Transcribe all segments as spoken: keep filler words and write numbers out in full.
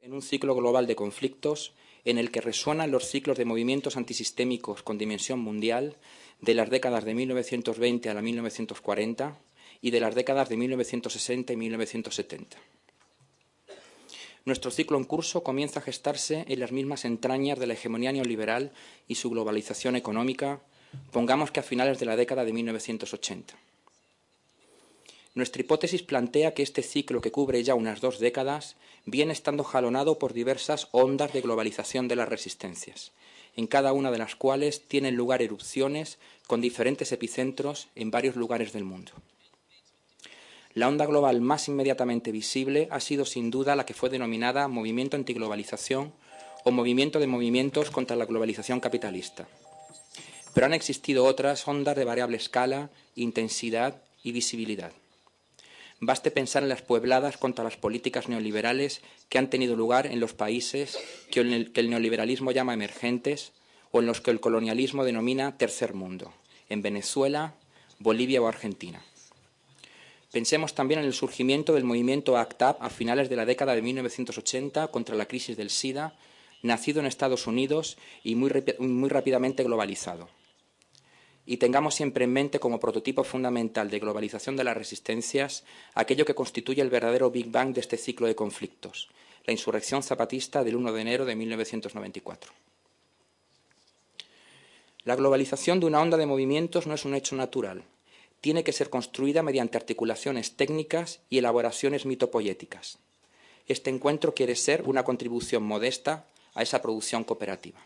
En un ciclo global de conflictos en el que resuenan los ciclos de movimientos antisistémicos con dimensión mundial de las décadas de mil novecientos veinte a la mil novecientos cuarenta y de las décadas de mil novecientos sesenta y mil novecientos setenta. Nuestro ciclo en curso comienza a gestarse en las mismas entrañas de la hegemonía neoliberal y su globalización económica, pongamos que a finales de la década de mil novecientos ochenta. Nuestra hipótesis plantea que este ciclo, que cubre ya unas dos décadas, viene estando jalonado por diversas ondas de globalización de las resistencias, en cada una de las cuales tienen lugar erupciones con diferentes epicentros en varios lugares del mundo. La onda global más inmediatamente visible ha sido sin duda la que fue denominada movimiento antiglobalización o movimiento de movimientos contra la globalización capitalista. Pero han existido otras ondas de variable escala, intensidad y visibilidad. Baste pensar en las puebladas contra las políticas neoliberales que han tenido lugar en los países que el neoliberalismo llama emergentes o en los que el colonialismo denomina tercer mundo, en Venezuela, Bolivia o Argentina. Pensemos también en el surgimiento del movimiento ACT UP a finales de la década de mil novecientos ochenta contra la crisis del SIDA, nacido en Estados Unidos y muy, muy rápidamente globalizado. Y tengamos siempre en mente como prototipo fundamental de globalización de las resistencias aquello que constituye el verdadero Big Bang de este ciclo de conflictos, la insurrección zapatista del uno de enero de mil novecientos noventa y cuatro. La globalización de una onda de movimientos no es un hecho natural. Tiene que ser construida mediante articulaciones técnicas y elaboraciones mitopoéticas. Este encuentro quiere ser una contribución modesta a esa producción cooperativa.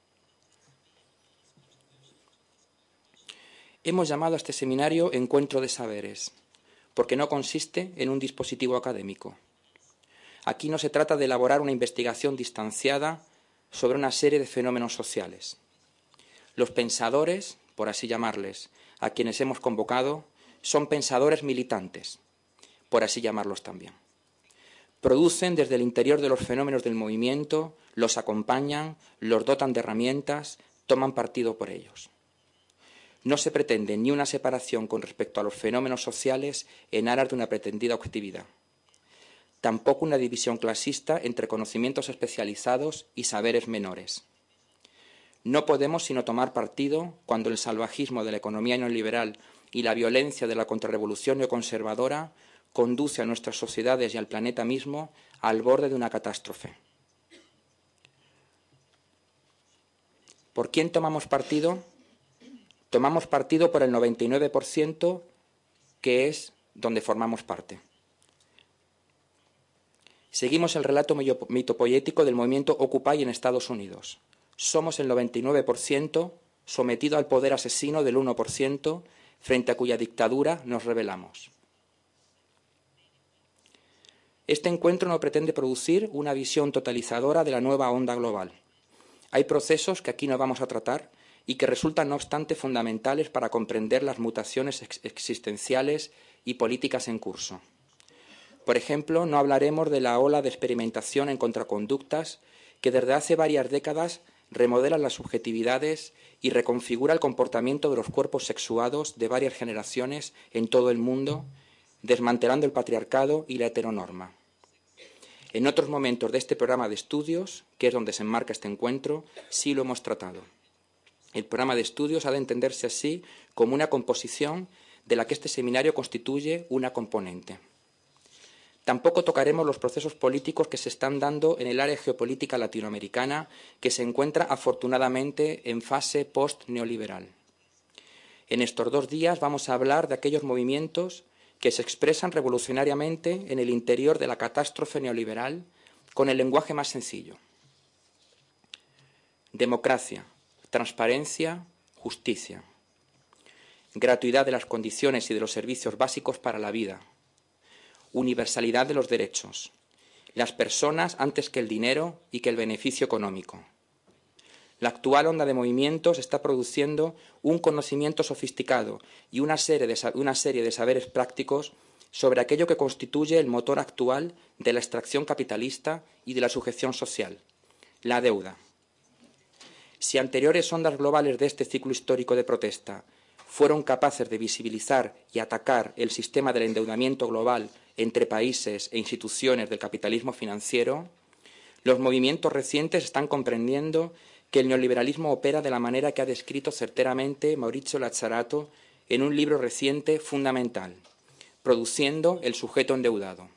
Hemos llamado a este seminario Encuentro de Saberes, porque no consiste en un dispositivo académico. Aquí no se trata de elaborar una investigación distanciada sobre una serie de fenómenos sociales. Los pensadores, por así llamarles, a quienes hemos convocado, son pensadores militantes, por así llamarlos también. Producen desde el interior de los fenómenos del movimiento, los acompañan, los dotan de herramientas, toman partido por ellos. No se pretende ni una separación con respecto a los fenómenos sociales en aras de una pretendida objetividad. Tampoco una división clasista entre conocimientos especializados y saberes menores. No podemos sino tomar partido cuando el salvajismo de la economía neoliberal y la violencia de la contrarrevolución neoconservadora conduce a nuestras sociedades y al planeta mismo al borde de una catástrofe. ¿Por quién tomamos partido? Tomamos partido por el noventa y nueve por ciento, que es donde formamos parte. Seguimos el relato mitopoético del movimiento Occupy en Estados Unidos. Somos el noventa y nueve por ciento sometido al poder asesino del uno por ciento, frente a cuya dictadura nos rebelamos. Este encuentro no pretende producir una visión totalizadora de la nueva onda global. Hay procesos que aquí no vamos a tratar y que resultan, no obstante, fundamentales para comprender las mutaciones ex existenciales y políticas en curso. Por ejemplo, no hablaremos de la ola de experimentación en contraconductas que desde hace varias décadas remodela las subjetividades y reconfigura el comportamiento de los cuerpos sexuados de varias generaciones en todo el mundo, desmantelando el patriarcado y la heteronorma. En otros momentos de este programa de estudios, que es donde se enmarca este encuentro, sí lo hemos tratado. El programa de estudios ha de entenderse así como una composición de la que este seminario constituye una componente. Tampoco tocaremos los procesos políticos que se están dando en el área geopolítica latinoamericana, que se encuentra afortunadamente en fase post-neoliberal. En estos dos días vamos a hablar de aquellos movimientos que se expresan revolucionariamente en el interior de la catástrofe neoliberal con el lenguaje más sencillo. Democracia, transparencia, justicia. Gratuidad de las condiciones y de los servicios básicos para la vida. Universalidad de los derechos. Las personas antes que el dinero y que el beneficio económico. La actual onda de movimientos está produciendo un conocimiento sofisticado y una serie, de, una serie de saberes prácticos sobre aquello que constituye el motor actual de la extracción capitalista y de la sujeción social, la deuda. Si anteriores ondas globales de este ciclo histórico de protesta fueron capaces de visibilizar y atacar el sistema del endeudamiento global entre países e instituciones del capitalismo financiero, Los movimientos recientes están comprendiendo que el neoliberalismo opera de la manera que ha descrito certeramente Maurizio Lazzarato en un libro reciente fundamental, Produciendo el sujeto endeudado.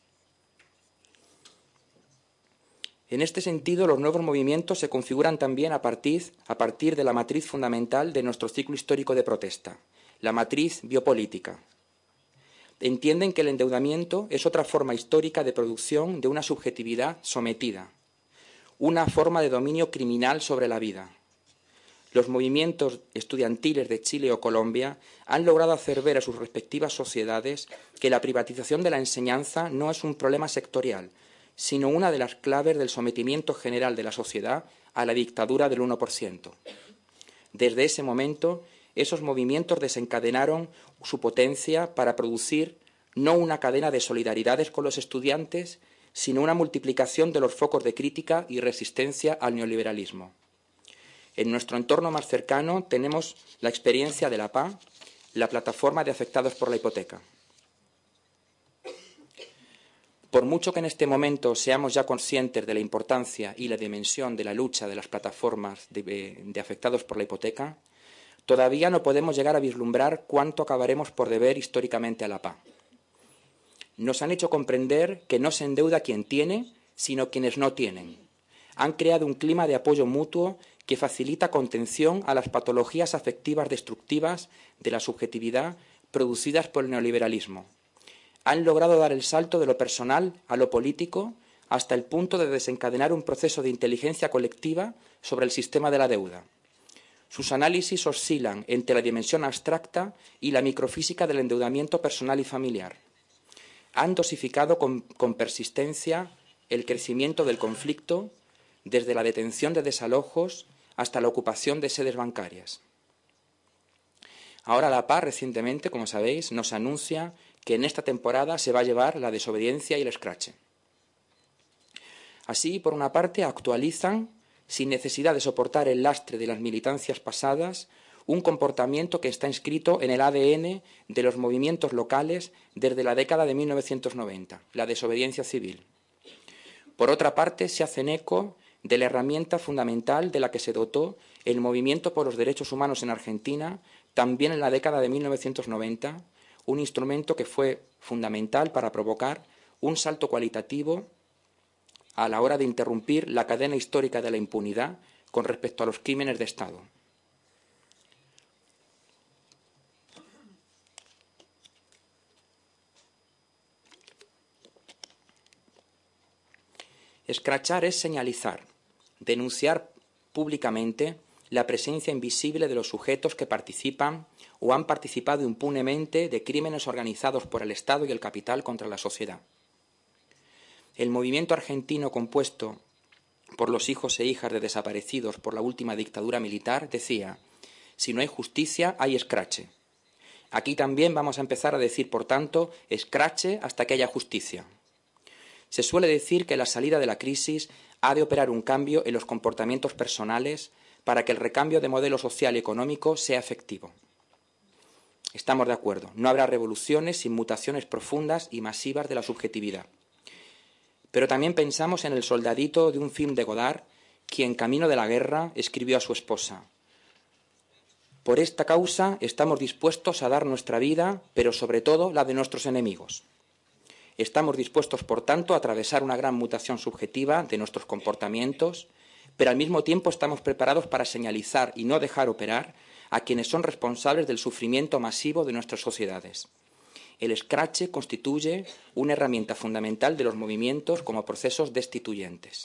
En este sentido, los nuevos movimientos se configuran también a partir, a partir de la matriz fundamental de nuestro ciclo histórico de protesta, la matriz biopolítica. Entienden que el endeudamiento es otra forma histórica de producción de una subjetividad sometida, una forma de dominio criminal sobre la vida. Los movimientos estudiantiles de Chile o Colombia han logrado hacer ver a sus respectivas sociedades que la privatización de la enseñanza no es un problema sectorial, sino una de las claves del sometimiento general de la sociedad a la dictadura del uno por ciento. Desde ese momento, esos movimientos desencadenaron su potencia para producir no una cadena de solidaridades con los estudiantes, sino una multiplicación de los focos de crítica y resistencia al neoliberalismo. En nuestro entorno más cercano tenemos la experiencia de la P A, la plataforma de afectados por la hipoteca. Por mucho que en este momento seamos ya conscientes de la importancia y la dimensión de la lucha de las plataformas de, de afectados por la hipoteca, todavía no podemos llegar a vislumbrar cuánto acabaremos por deber históricamente a la P A. Nos han hecho comprender que no se endeuda quien tiene, sino quienes no tienen. Han creado un clima de apoyo mutuo que facilita contención a las patologías afectivas destructivas de la subjetividad producidas por el neoliberalismo. Han logrado dar el salto de lo personal a lo político hasta el punto de desencadenar un proceso de inteligencia colectiva sobre el sistema de la deuda. Sus análisis oscilan entre la dimensión abstracta y la microfísica del endeudamiento personal y familiar. Han dosificado con, con persistencia el crecimiento del conflicto, desde la detención de desalojos hasta la ocupación de sedes bancarias. Ahora la P A recientemente, como sabéis, nos anuncia que en esta temporada se va a llevar la desobediencia y el escrache. Así, por una parte, actualizan, sin necesidad de soportar el lastre de las militancias pasadas, un comportamiento que está inscrito en el A D N de los movimientos locales desde la década de mil novecientos noventa, la desobediencia civil. Por otra parte, se hacen eco de la herramienta fundamental de la que se dotó el movimiento por los derechos humanos en Argentina, también en la década de mil novecientos noventa, un instrumento que fue fundamental para provocar un salto cualitativo a la hora de interrumpir la cadena histórica de la impunidad con respecto a los crímenes de Estado. Escrachar es señalizar, denunciar públicamente la presencia invisible de los sujetos que participan o han participado impunemente de crímenes organizados por el Estado y el capital contra la sociedad. El movimiento argentino compuesto por los hijos e hijas de desaparecidos por la última dictadura militar decía: si no hay justicia, hay escrache. Aquí también vamos a empezar a decir, por tanto, escrache hasta que haya justicia. Se suele decir que la salida de la crisis ha de operar un cambio en los comportamientos personales para que el recambio de modelo social y económico sea efectivo. Estamos de acuerdo, no habrá revoluciones sin mutaciones profundas y masivas de la subjetividad. Pero también pensamos en el soldadito de un film de Godard, quien, camino de la guerra, escribió a su esposa: por esta causa estamos dispuestos a dar nuestra vida, pero sobre todo la de nuestros enemigos. Estamos dispuestos, por tanto, a atravesar una gran mutación subjetiva de nuestros comportamientos, pero al mismo tiempo estamos preparados para señalizar y no dejar operar a quienes son responsables del sufrimiento masivo de nuestras sociedades. El escrache constituye una herramienta fundamental de los movimientos como procesos destituyentes.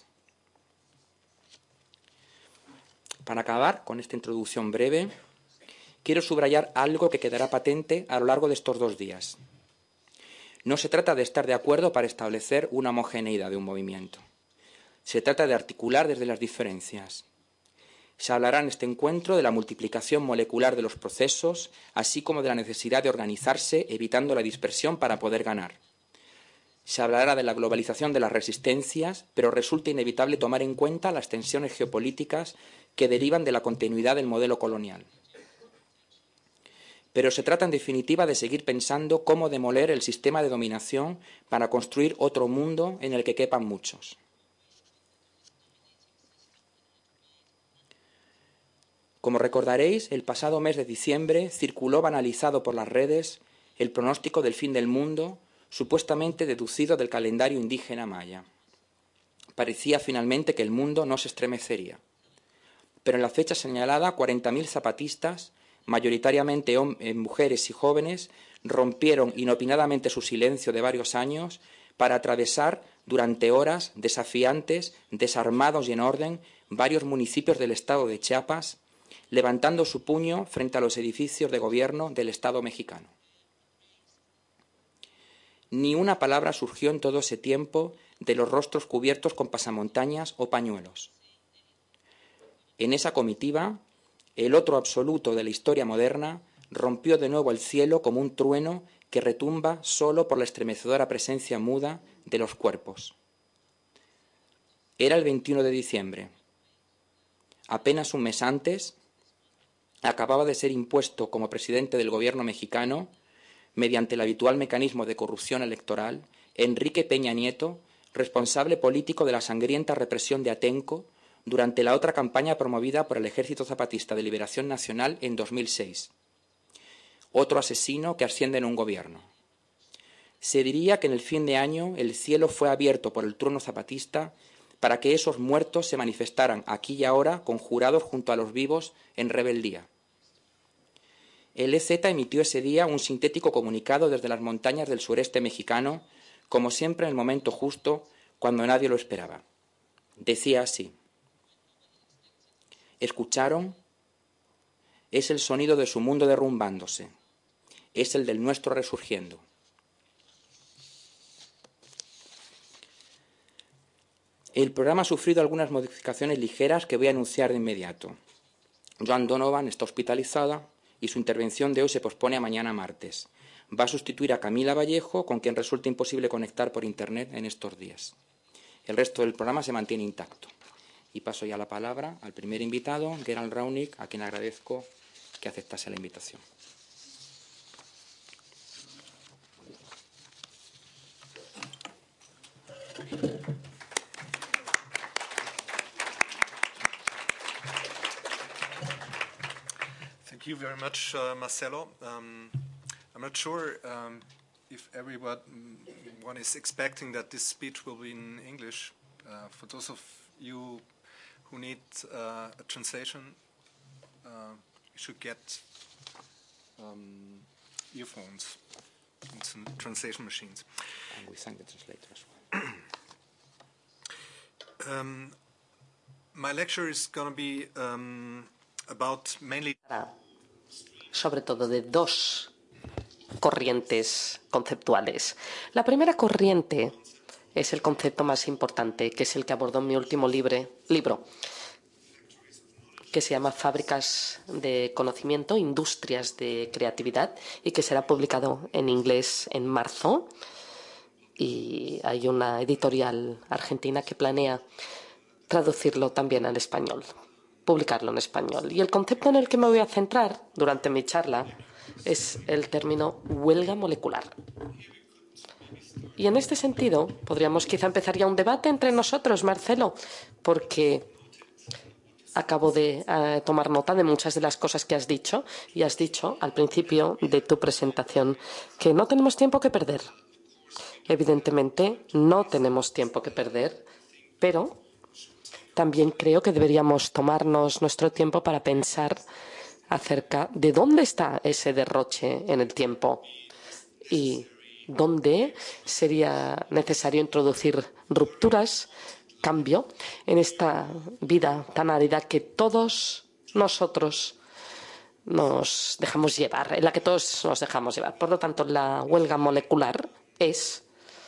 Para acabar con esta introducción breve, quiero subrayar algo que quedará patente a lo largo de estos dos días. No se trata de estar de acuerdo para establecer una homogeneidad de un movimiento. Se trata de articular desde las diferencias. Se hablará en este encuentro de la multiplicación molecular de los procesos, así como de la necesidad de organizarse evitando la dispersión para poder ganar. Se hablará de la globalización de las resistencias, pero resulta inevitable tomar en cuenta las tensiones geopolíticas que derivan de la continuidad del modelo colonial. Pero se trata en definitiva de seguir pensando cómo demoler el sistema de dominación para construir otro mundo en el que quepan muchos. Como recordaréis, el pasado mes de diciembre circuló banalizado por las redes el pronóstico del fin del mundo, supuestamente deducido del calendario indígena maya. Parecía finalmente que el mundo no se estremecería. Pero en la fecha señalada, cuarenta mil zapatistas, mayoritariamente mujeres y jóvenes, rompieron inopinadamente su silencio de varios años para atravesar durante horas desafiantes, desarmados y en orden, varios municipios del estado de Chiapas, levantando su puño frente a los edificios de gobierno del Estado mexicano. Ni una palabra surgió en todo ese tiempo de los rostros cubiertos con pasamontañas o pañuelos. En esa comitiva, el otro absoluto de la historia moderna rompió de nuevo el cielo como un trueno que retumba solo por la estremecedora presencia muda de los cuerpos. Era el veintiuno de diciembre. Apenas un mes antes, acababa de ser impuesto como presidente del gobierno mexicano, mediante el habitual mecanismo de corrupción electoral, Enrique Peña Nieto, responsable político de la sangrienta represión de Atenco durante la otra campaña promovida por el Ejército Zapatista de Liberación Nacional en dos mil seis. Otro asesino que asciende en un gobierno. Se diría que en el fin de año el cielo fue abierto por el trueno zapatista para que esos muertos se manifestaran aquí y ahora conjurados junto a los vivos en rebeldía. El E Z emitió ese día un sintético comunicado desde las montañas del sureste mexicano, como siempre en el momento justo, cuando nadie lo esperaba. Decía así: ¿escucharon? Es el sonido de su mundo derrumbándose, es el del nuestro resurgiendo. El programa ha sufrido algunas modificaciones ligeras que voy a anunciar de inmediato. Joan Donovan está hospitalizada y su intervención de hoy se pospone a mañana martes. Va a sustituir a Camila Vallejo, con quien resulta imposible conectar por Internet en estos días. El resto del programa se mantiene intacto. Y paso ya la palabra al primer invitado, Gerald Raunic, a quien agradezco que aceptase la invitación. Thank you very much, uh, Marcelo. Um, I'm not sure um, if everyone one is expecting that this speech will be in English. Uh, for those of you who need uh, a translation, uh, you should get um, earphones and some translation machines. And we thank the translator as well. um, my lecture is going to be um, about mainly... sobre todo de dos corrientes conceptuales. La primera corriente es el concepto más importante, que es el que abordó en mi último libre, libro, que se llama Fábricas de Conocimiento, Industrias de Creatividad, y que será publicado en inglés en marzo. Y hay una editorial argentina que planea traducirlo también al español, publicarlo en español. Y el concepto en el que me voy a centrar durante mi charla es el término huelga molecular. Y en este sentido podríamos quizá empezar ya un debate entre nosotros, Marcelo, porque acabo de uh, tomar nota de muchas de las cosas que has dicho, y has dicho al principio de tu presentación que no tenemos tiempo que perder. Evidentemente no tenemos tiempo que perder, pero también creo que deberíamos tomarnos nuestro tiempo para pensar acerca de dónde está ese derroche en el tiempo y dónde sería necesario introducir rupturas, cambio en esta vida tan árida que todos nosotros nos dejamos llevar, en la que todos nos dejamos llevar. Por lo tanto, la huelga molecular es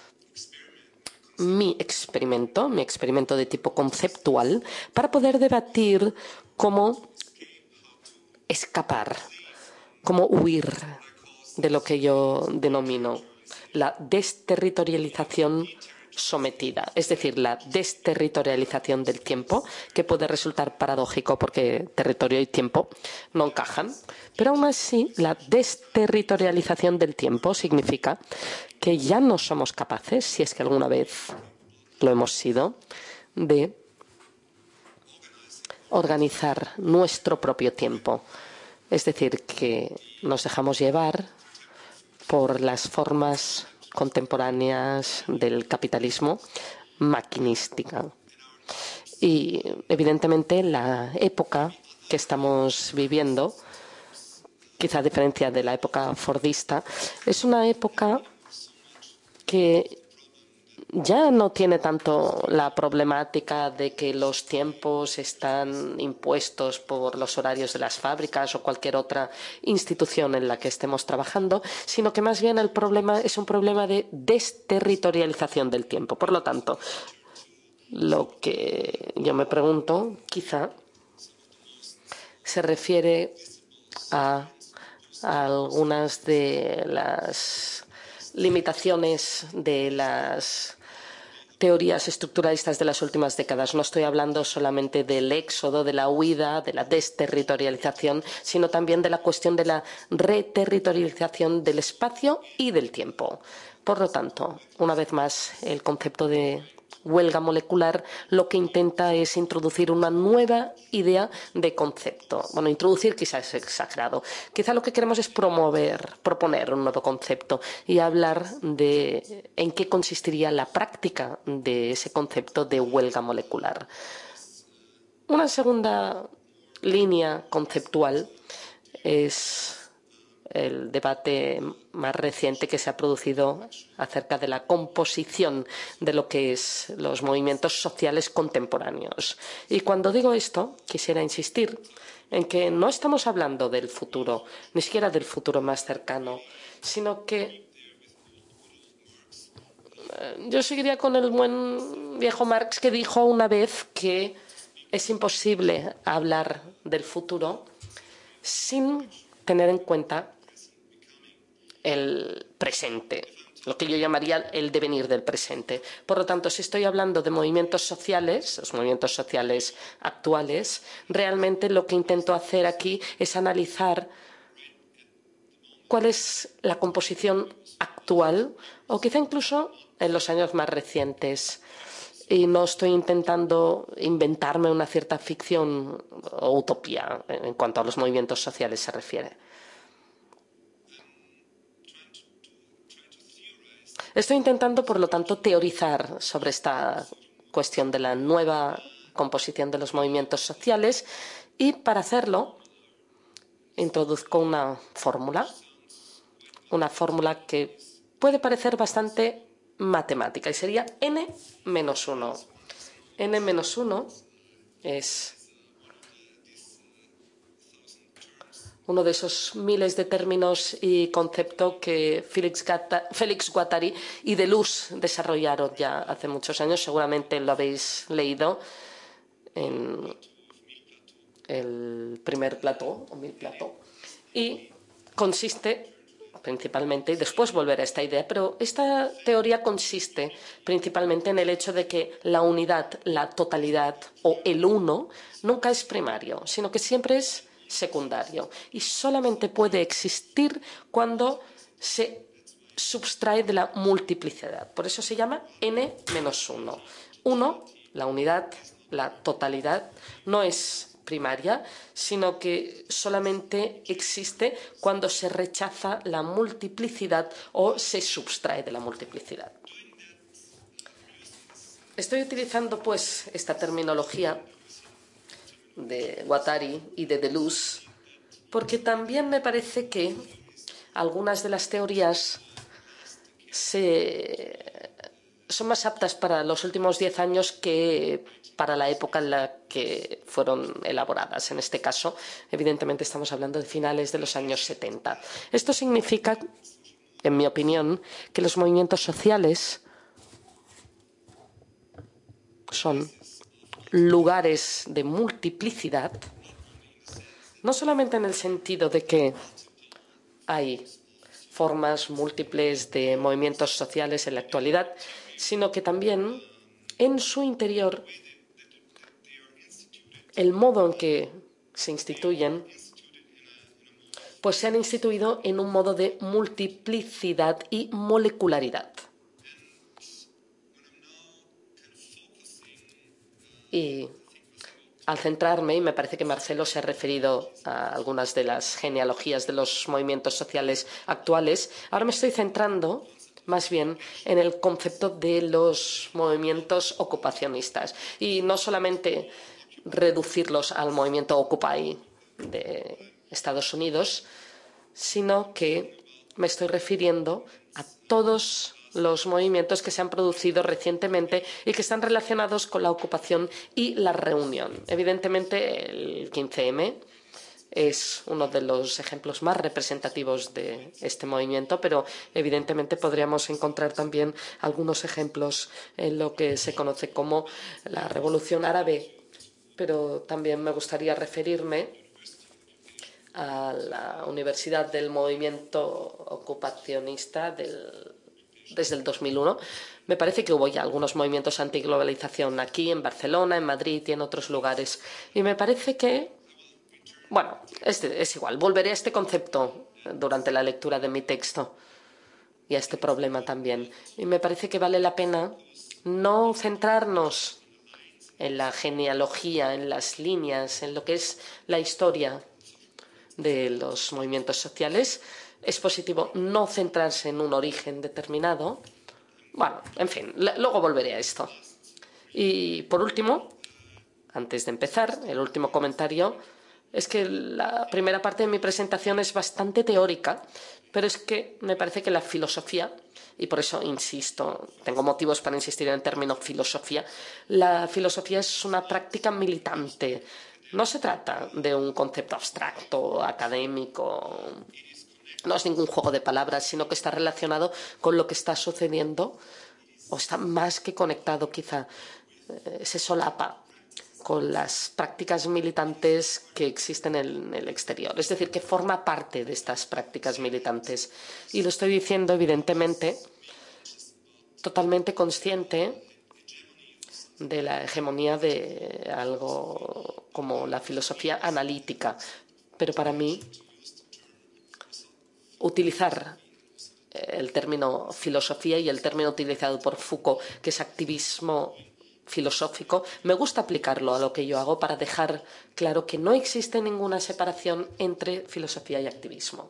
mi experimento, mi experimento de tipo conceptual, para poder debatir cómo escapar, cómo huir de lo que yo denomino la desterritorialización sometida, es decir, la desterritorialización del tiempo, que puede resultar paradójico porque territorio y tiempo no encajan, pero aún así la desterritorialización del tiempo significa que ya no somos capaces, si es que alguna vez lo hemos sido, de organizar nuestro propio tiempo. Es decir, que nos dejamos llevar por las formas contemporáneas del capitalismo maquinística. Y, evidentemente, la época que estamos viviendo, quizá a diferencia de la época fordista, es una época que ya no tiene tanto la problemática de que los tiempos están impuestos por los horarios de las fábricas o cualquier otra institución en la que estemos trabajando, sino que más bien el problema es un problema de desterritorialización del tiempo. Por lo tanto, lo que yo me pregunto, quizá, se refiere a, a algunas de las limitaciones de las teorías estructuralistas de las últimas décadas. No estoy hablando solamente del éxodo, de la huida, de la desterritorialización, sino también de la cuestión de la reterritorialización del espacio y del tiempo. Por lo tanto, una vez más, el concepto de huelga molecular lo que intenta es introducir una nueva idea de concepto. Bueno, introducir quizás es exagerado. Quizá lo que queremos es promover, proponer un nuevo concepto y hablar de en qué consistiría la práctica de ese concepto de huelga molecular. Una segunda línea conceptual es el debate más reciente que se ha producido acerca de la composición de lo que es los movimientos sociales contemporáneos. Y cuando digo esto, quisiera insistir en que no estamos hablando del futuro, ni siquiera del futuro más cercano, sino que yo seguiría con el buen viejo Marx, que dijo una vez que es imposible hablar del futuro sin tener en cuenta el presente, lo que yo llamaría el devenir del presente. Por lo tanto, si estoy hablando de movimientos sociales, los movimientos sociales actuales, realmente lo que intento hacer aquí es analizar cuál es la composición actual o quizá incluso en los años más recientes. Y no estoy intentando inventarme una cierta ficción o utopía en cuanto a los movimientos sociales se refiere. Estoy intentando, por lo tanto, teorizar sobre esta cuestión de la nueva composición de los movimientos sociales y, para hacerlo, introduzco una fórmula, una fórmula que puede parecer bastante matemática y sería n menos uno. n menos uno es uno de esos miles de términos y conceptos que Félix, Félix Guattari y Deleuze desarrollaron ya hace muchos años. Seguramente lo habéis leído en el primer plató, o mil plató. Y consiste principalmente, y después volver a esta idea, pero esta teoría consiste principalmente en el hecho de que la unidad, la totalidad o el uno nunca es primario, sino que siempre es secundario y solamente puede existir cuando se subtrae de la multiplicidad. Por eso se llama n menos uno. uno, la unidad, la totalidad, no es primaria, sino que solamente existe cuando se rechaza la multiplicidad o se subtrae de la multiplicidad. Estoy utilizando, pues, esta terminología de Guattari y de Deleuze porque también me parece que algunas de las teorías se... son más aptas para los últimos diez años que para la época en la que fueron elaboradas. En este caso, evidentemente, estamos hablando de finales de los años setenta. Esto significa, en mi opinión, que los movimientos sociales son lugares de multiplicidad, no solamente en el sentido de que hay formas múltiples de movimientos sociales en la actualidad, sino que también en su interior el modo en que se instituyen pues se han instituido en un modo de multiplicidad y molecularidad. Y al centrarme, y me parece que Marcelo se ha referido a algunas de las genealogías de los movimientos sociales actuales, ahora me estoy centrando más bien en el concepto de los movimientos ocupacionistas y no solamente reducirlos al movimiento Occupy de Estados Unidos, sino que me estoy refiriendo a todos los movimientos que se han producido recientemente y que están relacionados con la ocupación y la reunión. Evidentemente, el quince eme es uno de los ejemplos más representativos de este movimiento, pero evidentemente podríamos encontrar también algunos ejemplos en lo que se conoce como la Revolución Árabe. Pero también me gustaría referirme a la Universidad del Movimiento Ocupacionista del, desde el dos mil uno. Me parece que hubo ya algunos movimientos antiglobalización aquí, en Barcelona, en Madrid y en otros lugares. Y me parece que, bueno, es, es igual, volveré a este concepto durante la lectura de mi texto y a este problema también. Y me parece que vale la pena no centrarnos en la genealogía, en las líneas, en lo que es la historia de los movimientos sociales. Es positivo no centrarse en un origen determinado. Bueno, en fin, luego volveré a esto. Y por último, antes de empezar, el último comentario es que la primera parte de mi presentación es bastante teórica, pero es que me parece que la filosofía, y por eso insisto, tengo motivos para insistir en el término filosofía, la filosofía es una práctica militante. No se trata de un concepto abstracto, académico, no es ningún juego de palabras, sino que está relacionado con lo que está sucediendo, o está más que conectado quizá, eh, se solapa con las prácticas militantes que existen en el exterior. Es decir, que forma parte de estas prácticas militantes. Y lo estoy diciendo, evidentemente, totalmente consciente de la hegemonía de algo como la filosofía analítica. Pero para mí, utilizar el término filosofía y el término utilizado por Foucault, que es activismo filosófico, me gusta aplicarlo a lo que yo hago para dejar claro que no existe ninguna separación entre filosofía y activismo.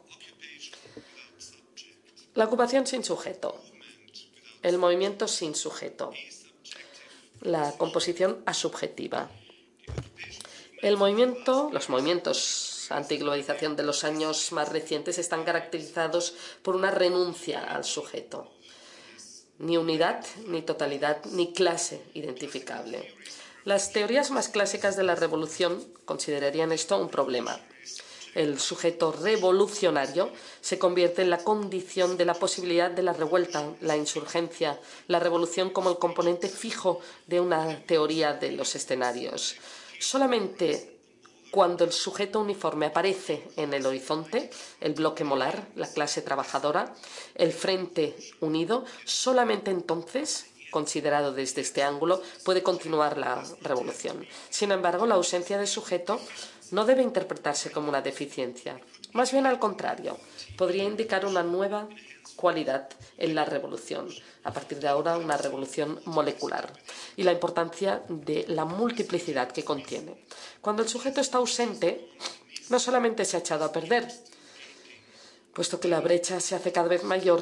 La ocupación sin sujeto, el movimiento sin sujeto, la composición asubjetiva. El movimiento, los movimientos antiglobalización de los años más recientes están caracterizados por una renuncia al sujeto. Ni unidad, ni totalidad, ni clase identificable. Las teorías más clásicas de la revolución considerarían esto un problema. El sujeto revolucionario se convierte en la condición de la posibilidad de la revuelta, la insurgencia, la revolución como el componente fijo de una teoría de los escenarios. Solamente cuando el sujeto uniforme aparece en el horizonte, el bloque molar, la clase trabajadora, el frente unido, solamente entonces, considerado desde este ángulo, puede continuar la revolución. Sin embargo, la ausencia de sujeto no debe interpretarse como una deficiencia. Más bien al contrario, podría indicar una nueva cualidad en la revolución, a partir de ahora una revolución molecular, y la importancia de la multiplicidad que contiene. Cuando el sujeto está ausente, no solamente se ha echado a perder, puesto que la brecha se hace cada vez mayor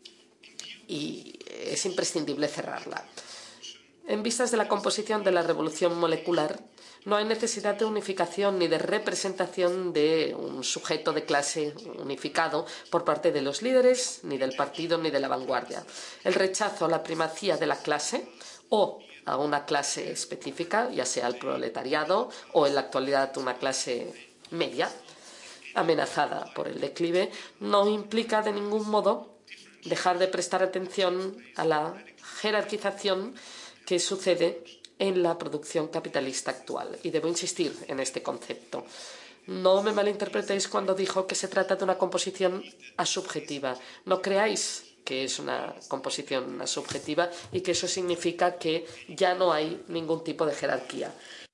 y es imprescindible cerrarla. En vistas de la composición de la revolución molecular, no hay necesidad de unificación ni de representación de un sujeto de clase unificado por parte de los líderes, ni del partido, ni de la vanguardia. El rechazo a la primacía de la clase o a una clase específica, ya sea el proletariado o en la actualidad una clase media, amenazada por el declive, no implica de ningún modo dejar de prestar atención a la jerarquización que sucede en la producción capitalista actual. Y debo insistir en este concepto. No me malinterpretéis cuando digo que se trata de una composición asubjetiva. No creáis que es una composición asubjetiva y que eso significa que ya no hay ningún tipo de jerarquía.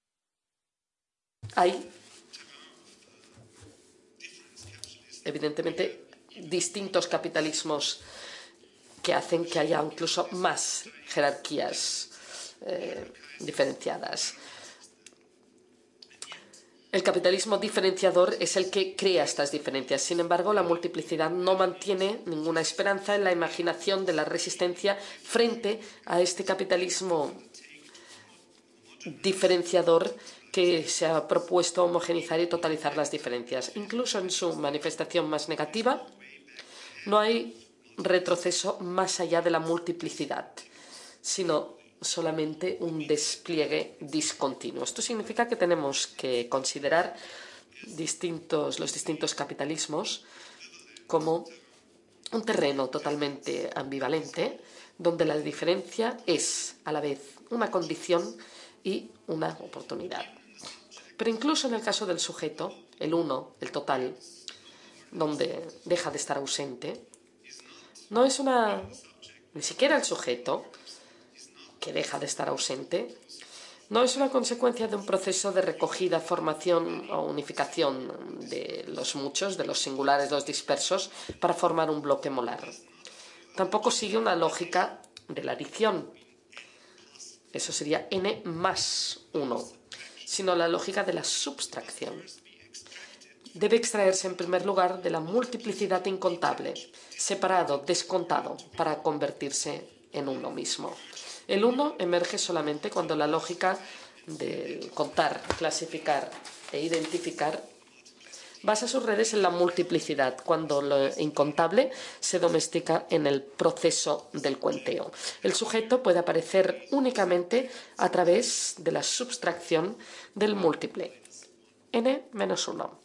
Hay, evidentemente, distintos capitalismos que hacen que haya incluso más jerarquías eh, diferenciadas. El capitalismo diferenciador es el que crea estas diferencias. Sin embargo, la multiplicidad no mantiene ninguna esperanza en la imaginación de la resistencia frente a este capitalismo diferenciador que se ha propuesto homogeneizar y totalizar las diferencias. Incluso en su manifestación más negativa, no hay retroceso más allá de la multiplicidad, sino solamente un despliegue discontinuo. Esto significa que tenemos que considerar distintos, los distintos capitalismos como un terreno totalmente ambivalente, donde la diferencia es a la vez una condición y una oportunidad. Pero incluso en el caso del sujeto, el uno, el total, donde deja de estar ausente, no es una, ni siquiera el sujeto que deja de estar ausente, no es una consecuencia de un proceso de recogida, formación o unificación de los muchos, de los singulares, los dispersos, para formar un bloque molar. Tampoco sigue una lógica de la adición, eso sería n más uno, sino la lógica de la subtracción. Debe extraerse en primer lugar de la multiplicidad incontable, separado, descontado, para convertirse en uno mismo. El uno emerge solamente cuando la lógica del contar, clasificar e identificar basa sus redes en la multiplicidad, cuando lo incontable se domestica en el proceso del cuenteo. El sujeto puede aparecer únicamente a través de la subtracción del múltiple, n menos uno.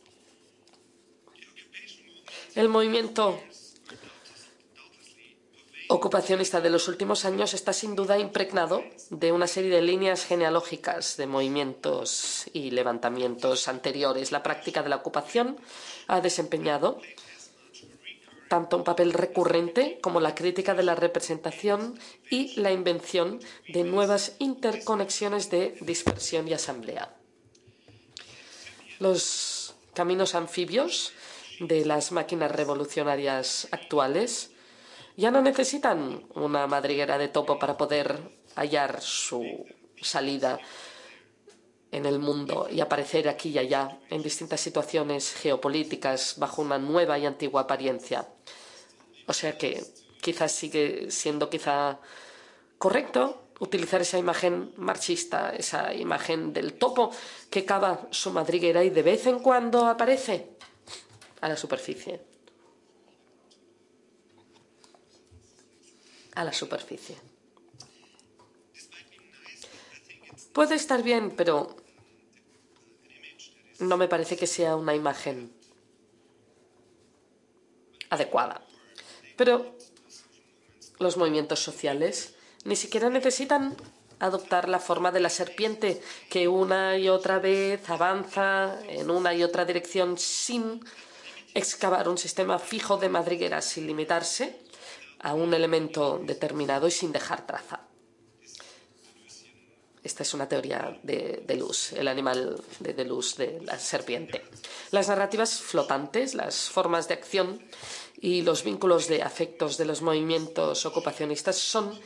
El movimiento ocupacionista de los últimos años está sin duda impregnado de una serie de líneas genealógicas de movimientos y levantamientos anteriores. La práctica de la ocupación ha desempeñado tanto un papel recurrente como la crítica de la representación y la invención de nuevas interconexiones de dispersión y asamblea. Los caminos anfibios de las máquinas revolucionarias actuales ya no necesitan una madriguera de topo para poder hallar su salida en el mundo y aparecer aquí y allá en distintas situaciones geopolíticas bajo una nueva y antigua apariencia. O sea que quizás sigue siendo quizá correcto utilizar esa imagen marxista, esa imagen del topo que cava su madriguera y de vez en cuando aparece a la superficie. A la superficie. Puede estar bien, pero no me parece que sea una imagen adecuada. Pero los movimientos sociales ni siquiera necesitan adoptar la forma de la serpiente que una y otra vez avanza en una y otra dirección sin excavar un sistema fijo de madrigueras, sin limitarse a un elemento determinado y sin dejar traza. Esta es una teoría de Deleuze, el animal de Deleuze de la serpiente. Las narrativas flotantes, las formas de acción y los vínculos de afectos de los movimientos ocupacionistas son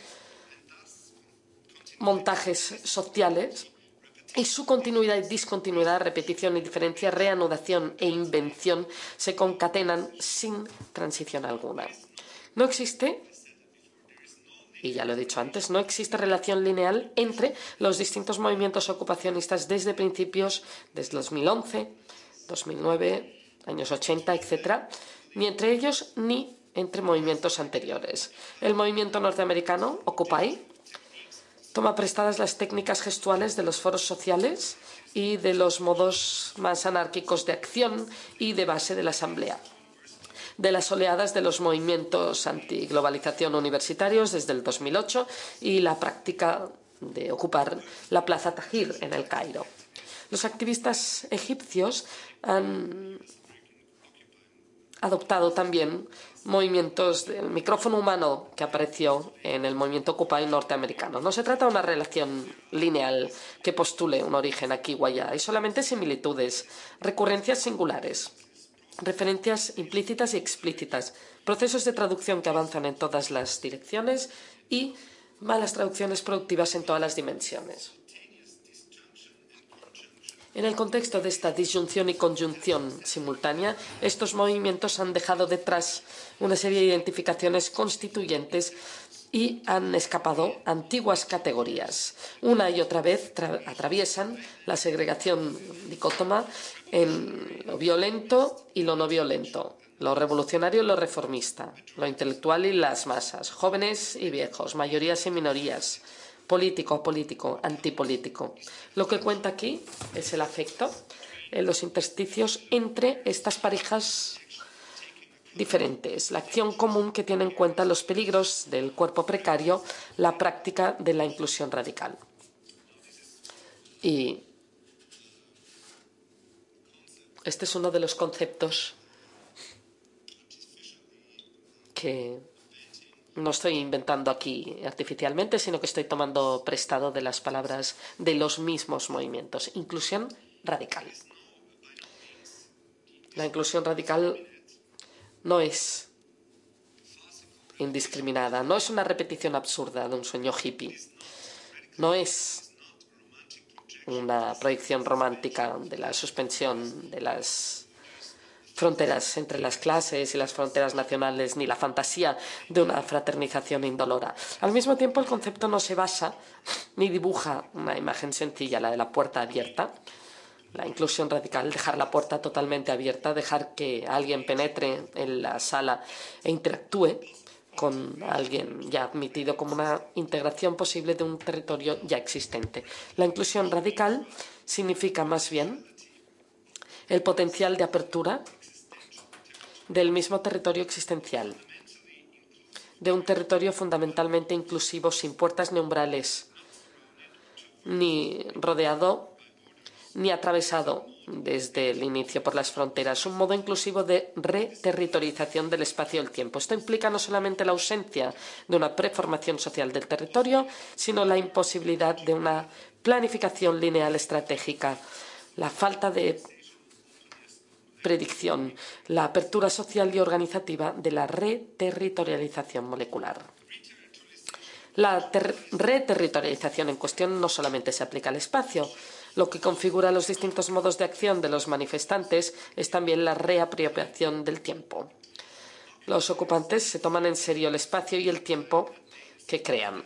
montajes sociales y su continuidad y discontinuidad, repetición y diferencia, reanudación e invención se concatenan sin transición alguna. No existe, y ya lo he dicho antes, no existe relación lineal entre los distintos movimientos ocupacionistas desde principios, desde dos mil once, dos mil nueve, años ochenta, etcétera, ni entre ellos ni entre movimientos anteriores. El movimiento norteamericano, Occupy, toma prestadas las técnicas gestuales de los foros sociales y de los modos más anárquicos de acción y de base de la asamblea, de las oleadas de los movimientos antiglobalización universitarios desde el dos mil ocho y la práctica de ocupar la plaza Tahrir en el Cairo. Los activistas egipcios han adoptado también movimientos del micrófono humano que apareció en el movimiento Occupy norteamericano. No se trata de una relación lineal que postule un origen aquí o allá, hay solamente similitudes, recurrencias singulares, referencias implícitas y explícitas, procesos de traducción que avanzan en todas las direcciones y malas traducciones productivas en todas las dimensiones. En el contexto de esta disyunción y conjunción simultánea, estos movimientos han dejado detrás una serie de identificaciones constituyentes y han escapado antiguas categorías. Una y otra vez atraviesan la segregación dicótoma en lo violento y lo no violento, lo revolucionario y lo reformista, lo intelectual y las masas, jóvenes y viejos, mayorías y minorías, político, apolítico, antipolítico. Lo que cuenta aquí es el afecto en los intersticios entre estas parejas diferentes, la acción común que tiene en cuenta los peligros del cuerpo precario, la práctica de la inclusión radical. Y este es uno de los conceptos que no estoy inventando aquí artificialmente, sino que estoy tomando prestado de las palabras de los mismos movimientos. Inclusión radical. La inclusión radical no es indiscriminada, no es una repetición absurda de un sueño hippie, no es una proyección romántica de la suspensión de las fronteras entre las clases y las fronteras nacionales, ni la fantasía de una fraternización indolora. Al mismo tiempo, el concepto no se basa ni dibuja una imagen sencilla, la de la puerta abierta. La inclusión radical, dejar la puerta totalmente abierta, dejar que alguien penetre en la sala e interactúe con alguien ya admitido como una integración posible de un territorio ya existente. La inclusión radical significa más bien el potencial de apertura del mismo territorio existencial, de un territorio fundamentalmente inclusivo, sin puertas ni umbrales, ni rodeado ni atravesado desde el inicio por las fronteras, un modo inclusivo de reterritorialización del espacio y el tiempo. Esto implica no solamente la ausencia de una preformación social del territorio, sino la imposibilidad de una planificación lineal estratégica, la falta de predicción, la apertura social y organizativa de la reterritorialización molecular. La reterritorialización en cuestión no solamente se aplica al espacio. Lo que configura los distintos modos de acción de los manifestantes es también la reapropiación del tiempo. Los ocupantes se toman en serio el espacio y el tiempo que crean.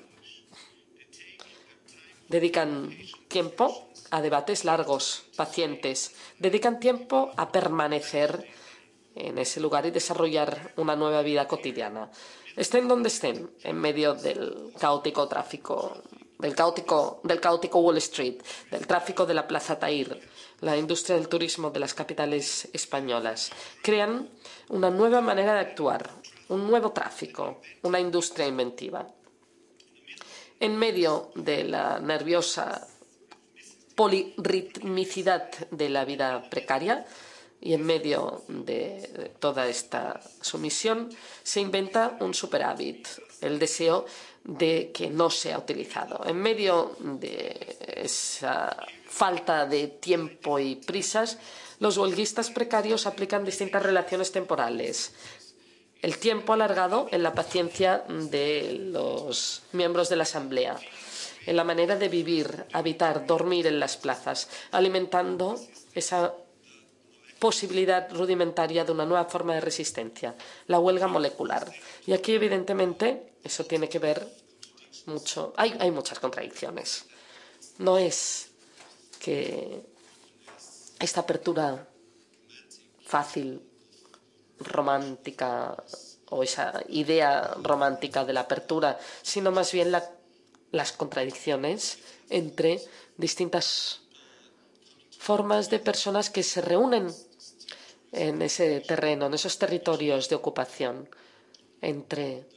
Dedican tiempo a debates largos, pacientes. Dedican tiempo a permanecer en ese lugar y desarrollar una nueva vida cotidiana. Estén donde estén, en medio del caótico tráfico, del caótico, del caótico Wall Street, del tráfico de la Plaza Tahrir, la industria del turismo de las capitales españolas. Crean una nueva manera de actuar, un nuevo tráfico, una industria inventiva. En medio de la nerviosa polirritmicidad de la vida precaria y en medio de toda esta sumisión, se inventa un superávit, el deseo de que no sea utilizado. En medio de esa falta de tiempo y prisas, los huelguistas precarios aplican distintas relaciones temporales. El tiempo alargado en la paciencia de los miembros de la Asamblea, en la manera de vivir, habitar, dormir en las plazas, alimentando esa posibilidad rudimentaria de una nueva forma de resistencia, la huelga molecular. Y aquí, evidentemente, eso tiene que ver mucho. Hay, hay muchas contradicciones. No es que esta apertura fácil, romántica, o esa idea romántica de la apertura, sino más bien la, las contradicciones entre distintas formas de personas que se reúnen en ese terreno, en esos territorios de ocupación, entre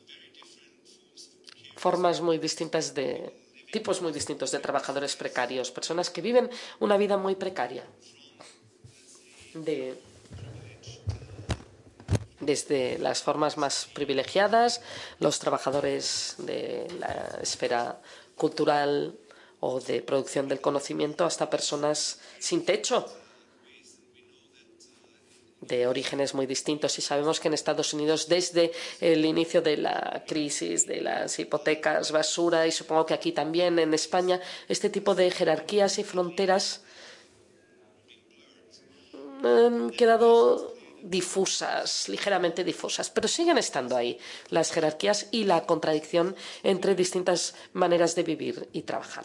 formas muy distintas de tipos muy distintos de trabajadores precarios, personas que viven una vida muy precaria, de, desde las formas más privilegiadas, los trabajadores de la esfera cultural o de producción del conocimiento, hasta personas sin techo, de orígenes muy distintos. Y sabemos que en Estados Unidos, desde el inicio de la crisis de las hipotecas basura, y supongo que aquí también en España, este tipo de jerarquías y fronteras han quedado difusas, ligeramente difusas, pero siguen estando ahí las jerarquías y la contradicción entre distintas maneras de vivir y trabajar.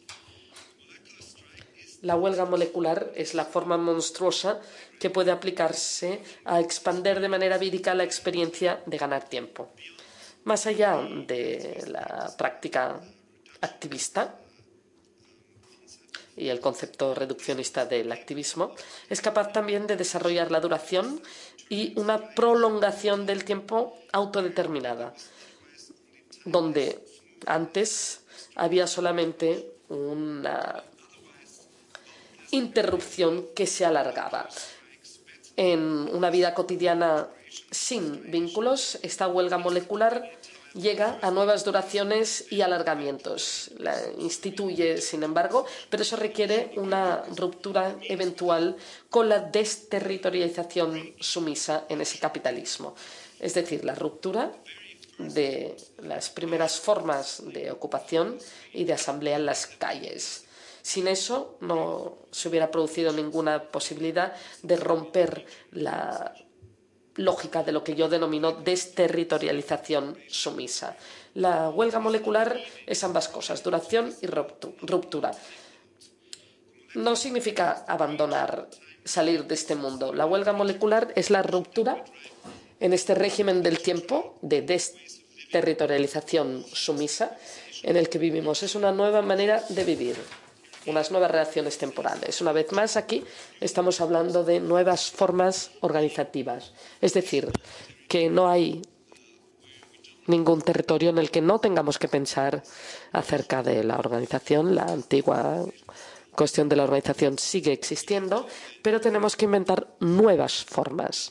La huelga molecular es la forma monstruosa que puede aplicarse a expander de manera vírica la experiencia de ganar tiempo. Más allá de la práctica activista y el concepto reduccionista del activismo, es capaz también de desarrollar la duración y una prolongación del tiempo autodeterminada, donde antes había solamente una interrupción que se alargaba. En una vida cotidiana sin vínculos, esta huelga molecular llega a nuevas duraciones y alargamientos. La instituye, sin embargo, pero eso requiere una ruptura eventual con la desterritorialización sumisa en ese capitalismo. Es decir, la ruptura de las primeras formas de ocupación y de asamblea en las calles. Sin eso no se hubiera producido ninguna posibilidad de romper la lógica de lo que yo denomino desterritorialización sumisa. La huelga molecular es ambas cosas, duración y ruptura. No significa abandonar, salir de este mundo. La huelga molecular es la ruptura en este régimen del tiempo de desterritorialización sumisa en el que vivimos. Es una nueva manera de vivir, unas nuevas relaciones temporales. Una vez más, aquí estamos hablando de nuevas formas organizativas. Es decir, que no hay ningún territorio en el que no tengamos que pensar acerca de la organización. La antigua cuestión de la organización sigue existiendo, pero tenemos que inventar nuevas formas.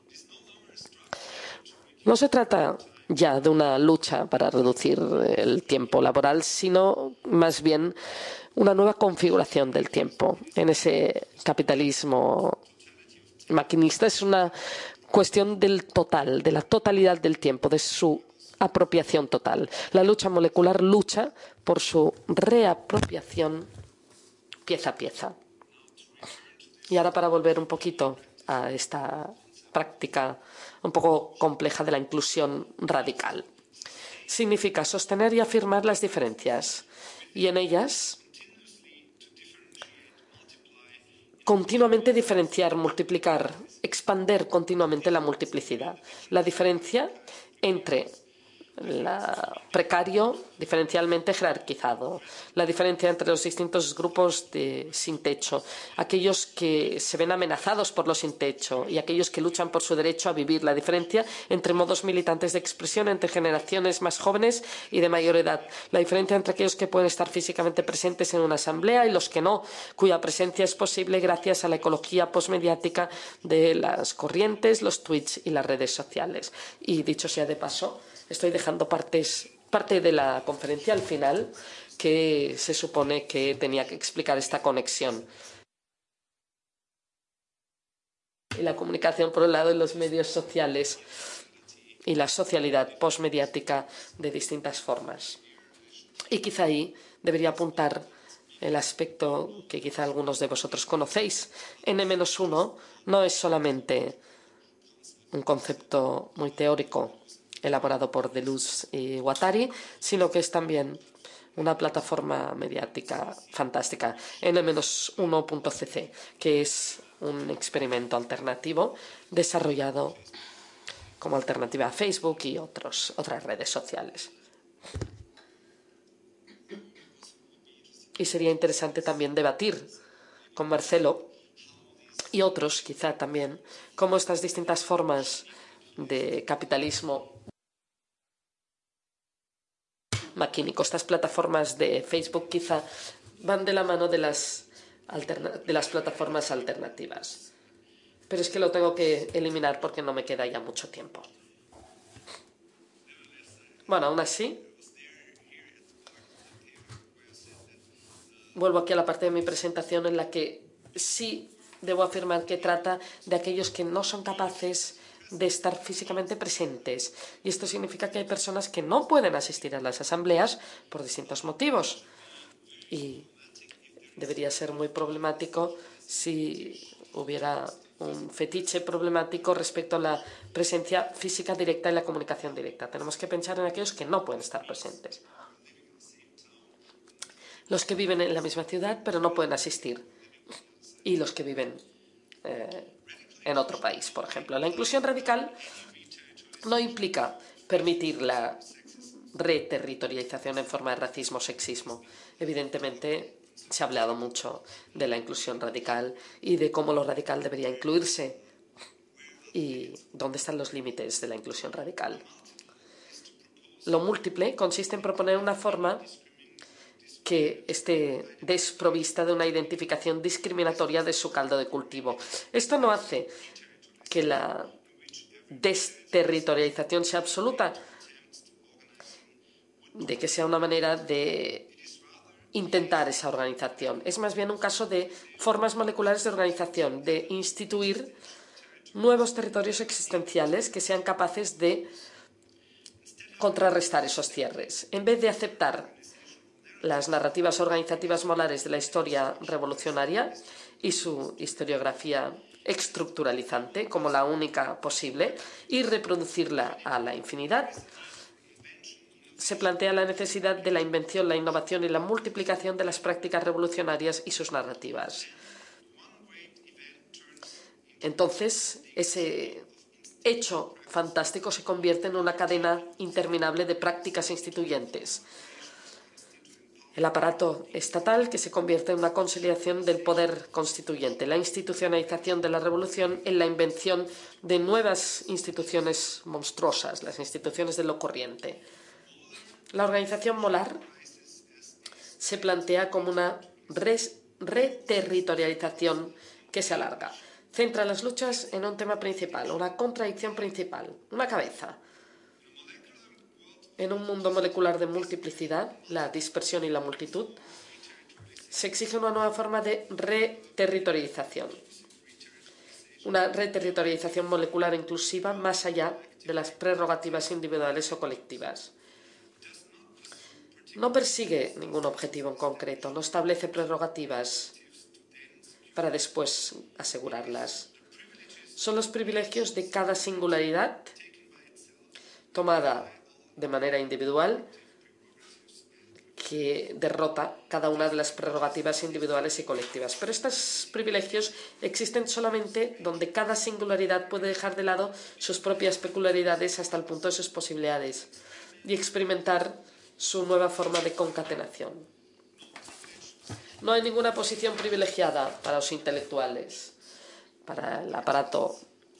No se trata ya de una lucha para reducir el tiempo laboral, sino más bien una nueva configuración del tiempo. En ese capitalismo maquinista es una cuestión del total, de la totalidad del tiempo, de su apropiación total. La lucha molecular lucha por su reapropiación pieza a pieza. Y ahora, para volver un poquito a esta práctica un poco compleja de la inclusión radical. Significa sostener y afirmar las diferencias y en ellas continuamente diferenciar, multiplicar, expander continuamente la multiplicidad. La diferencia entre la precario diferencialmente jerarquizado, la diferencia entre los distintos grupos de sin techo, aquellos que se ven amenazados por los sin techo y aquellos que luchan por su derecho a vivir, la diferencia entre modos militantes de expresión entre generaciones más jóvenes y de mayor edad, la diferencia entre aquellos que pueden estar físicamente presentes en una asamblea y los que no, cuya presencia es posible gracias a la ecología postmediática de las corrientes, los tweets y las redes sociales. Y dicho sea de paso, estoy dejando partes, parte de la conferencia al final, que se supone que tenía que explicar esta conexión. Y la comunicación, por un lado, y los medios sociales y la socialidad postmediática de distintas formas. Y quizá ahí debería apuntar el aspecto que quizá algunos de vosotros conocéis. ene menos uno no es solamente un concepto muy teórico elaborado por Deleuze y Guattari, sino que es también una plataforma mediática fantástica, ene menos uno punto ce ce, que es un experimento alternativo desarrollado como alternativa a Facebook y otros, otras redes sociales. Y sería interesante también debatir con Marcelo y otros, quizá también, cómo estas distintas formas de capitalismo maquínico, estas plataformas de Facebook quizá van de la mano de las, de las plataformas alternativas. Pero es que lo tengo que eliminar porque no me queda ya mucho tiempo. Bueno, aún así, vuelvo aquí a la parte de mi presentación en la que sí debo afirmar que trata de aquellos que no son capaces de estar físicamente presentes. Y esto significa que hay personas que no pueden asistir a las asambleas por distintos motivos. Y debería ser muy problemático si hubiera un fetiche problemático respecto a la presencia física directa y la comunicación directa. Tenemos que pensar en aquellos que no pueden estar presentes. Los que viven en la misma ciudad pero no pueden asistir. Y los que viven eh, en otro país, por ejemplo. La inclusión radical no implica permitir la reterritorialización en forma de racismo o sexismo. Evidentemente, se ha hablado mucho de la inclusión radical y de cómo lo radical debería incluirse y dónde están los límites de la inclusión radical. Lo múltiple consiste en proponer una forma que esté desprovista de una identificación discriminatoria de su caldo de cultivo. Esto no hace que la desterritorialización sea absoluta, de que sea una manera de intentar esa organización. Es más bien un caso de formas moleculares de organización, de instituir nuevos territorios existenciales que sean capaces de contrarrestar esos cierres. En vez de aceptar las narrativas organizativas molares de la historia revolucionaria y su historiografía estructuralizante como la única posible y reproducirla a la infinidad, se plantea la necesidad de la invención, la innovación y la multiplicación de las prácticas revolucionarias y sus narrativas. Entonces, ese hecho fantástico se convierte en una cadena interminable de prácticas instituyentes. El aparato estatal que se convierte en una consolidación del poder constituyente, la institucionalización de la revolución en la invención de nuevas instituciones monstruosas, las instituciones de lo corriente. La organización molar se plantea como una reterritorialización que se alarga. Centra las luchas en un tema principal, una contradicción principal, una cabeza. En un mundo molecular de multiplicidad, la dispersión y la multitud, se exige una nueva forma de reterritorialización. Una reterritorialización molecular inclusiva más allá de las prerrogativas individuales o colectivas. No persigue ningún objetivo en concreto, no establece prerrogativas para después asegurarlas. Son los privilegios de cada singularidad tomada de manera individual que derrota cada una de las prerrogativas individuales y colectivas. Pero estos privilegios existen solamente donde cada singularidad puede dejar de lado sus propias peculiaridades hasta el punto de sus posibilidades y experimentar su nueva forma de concatenación. No hay ninguna posición privilegiada para los intelectuales, para el aparato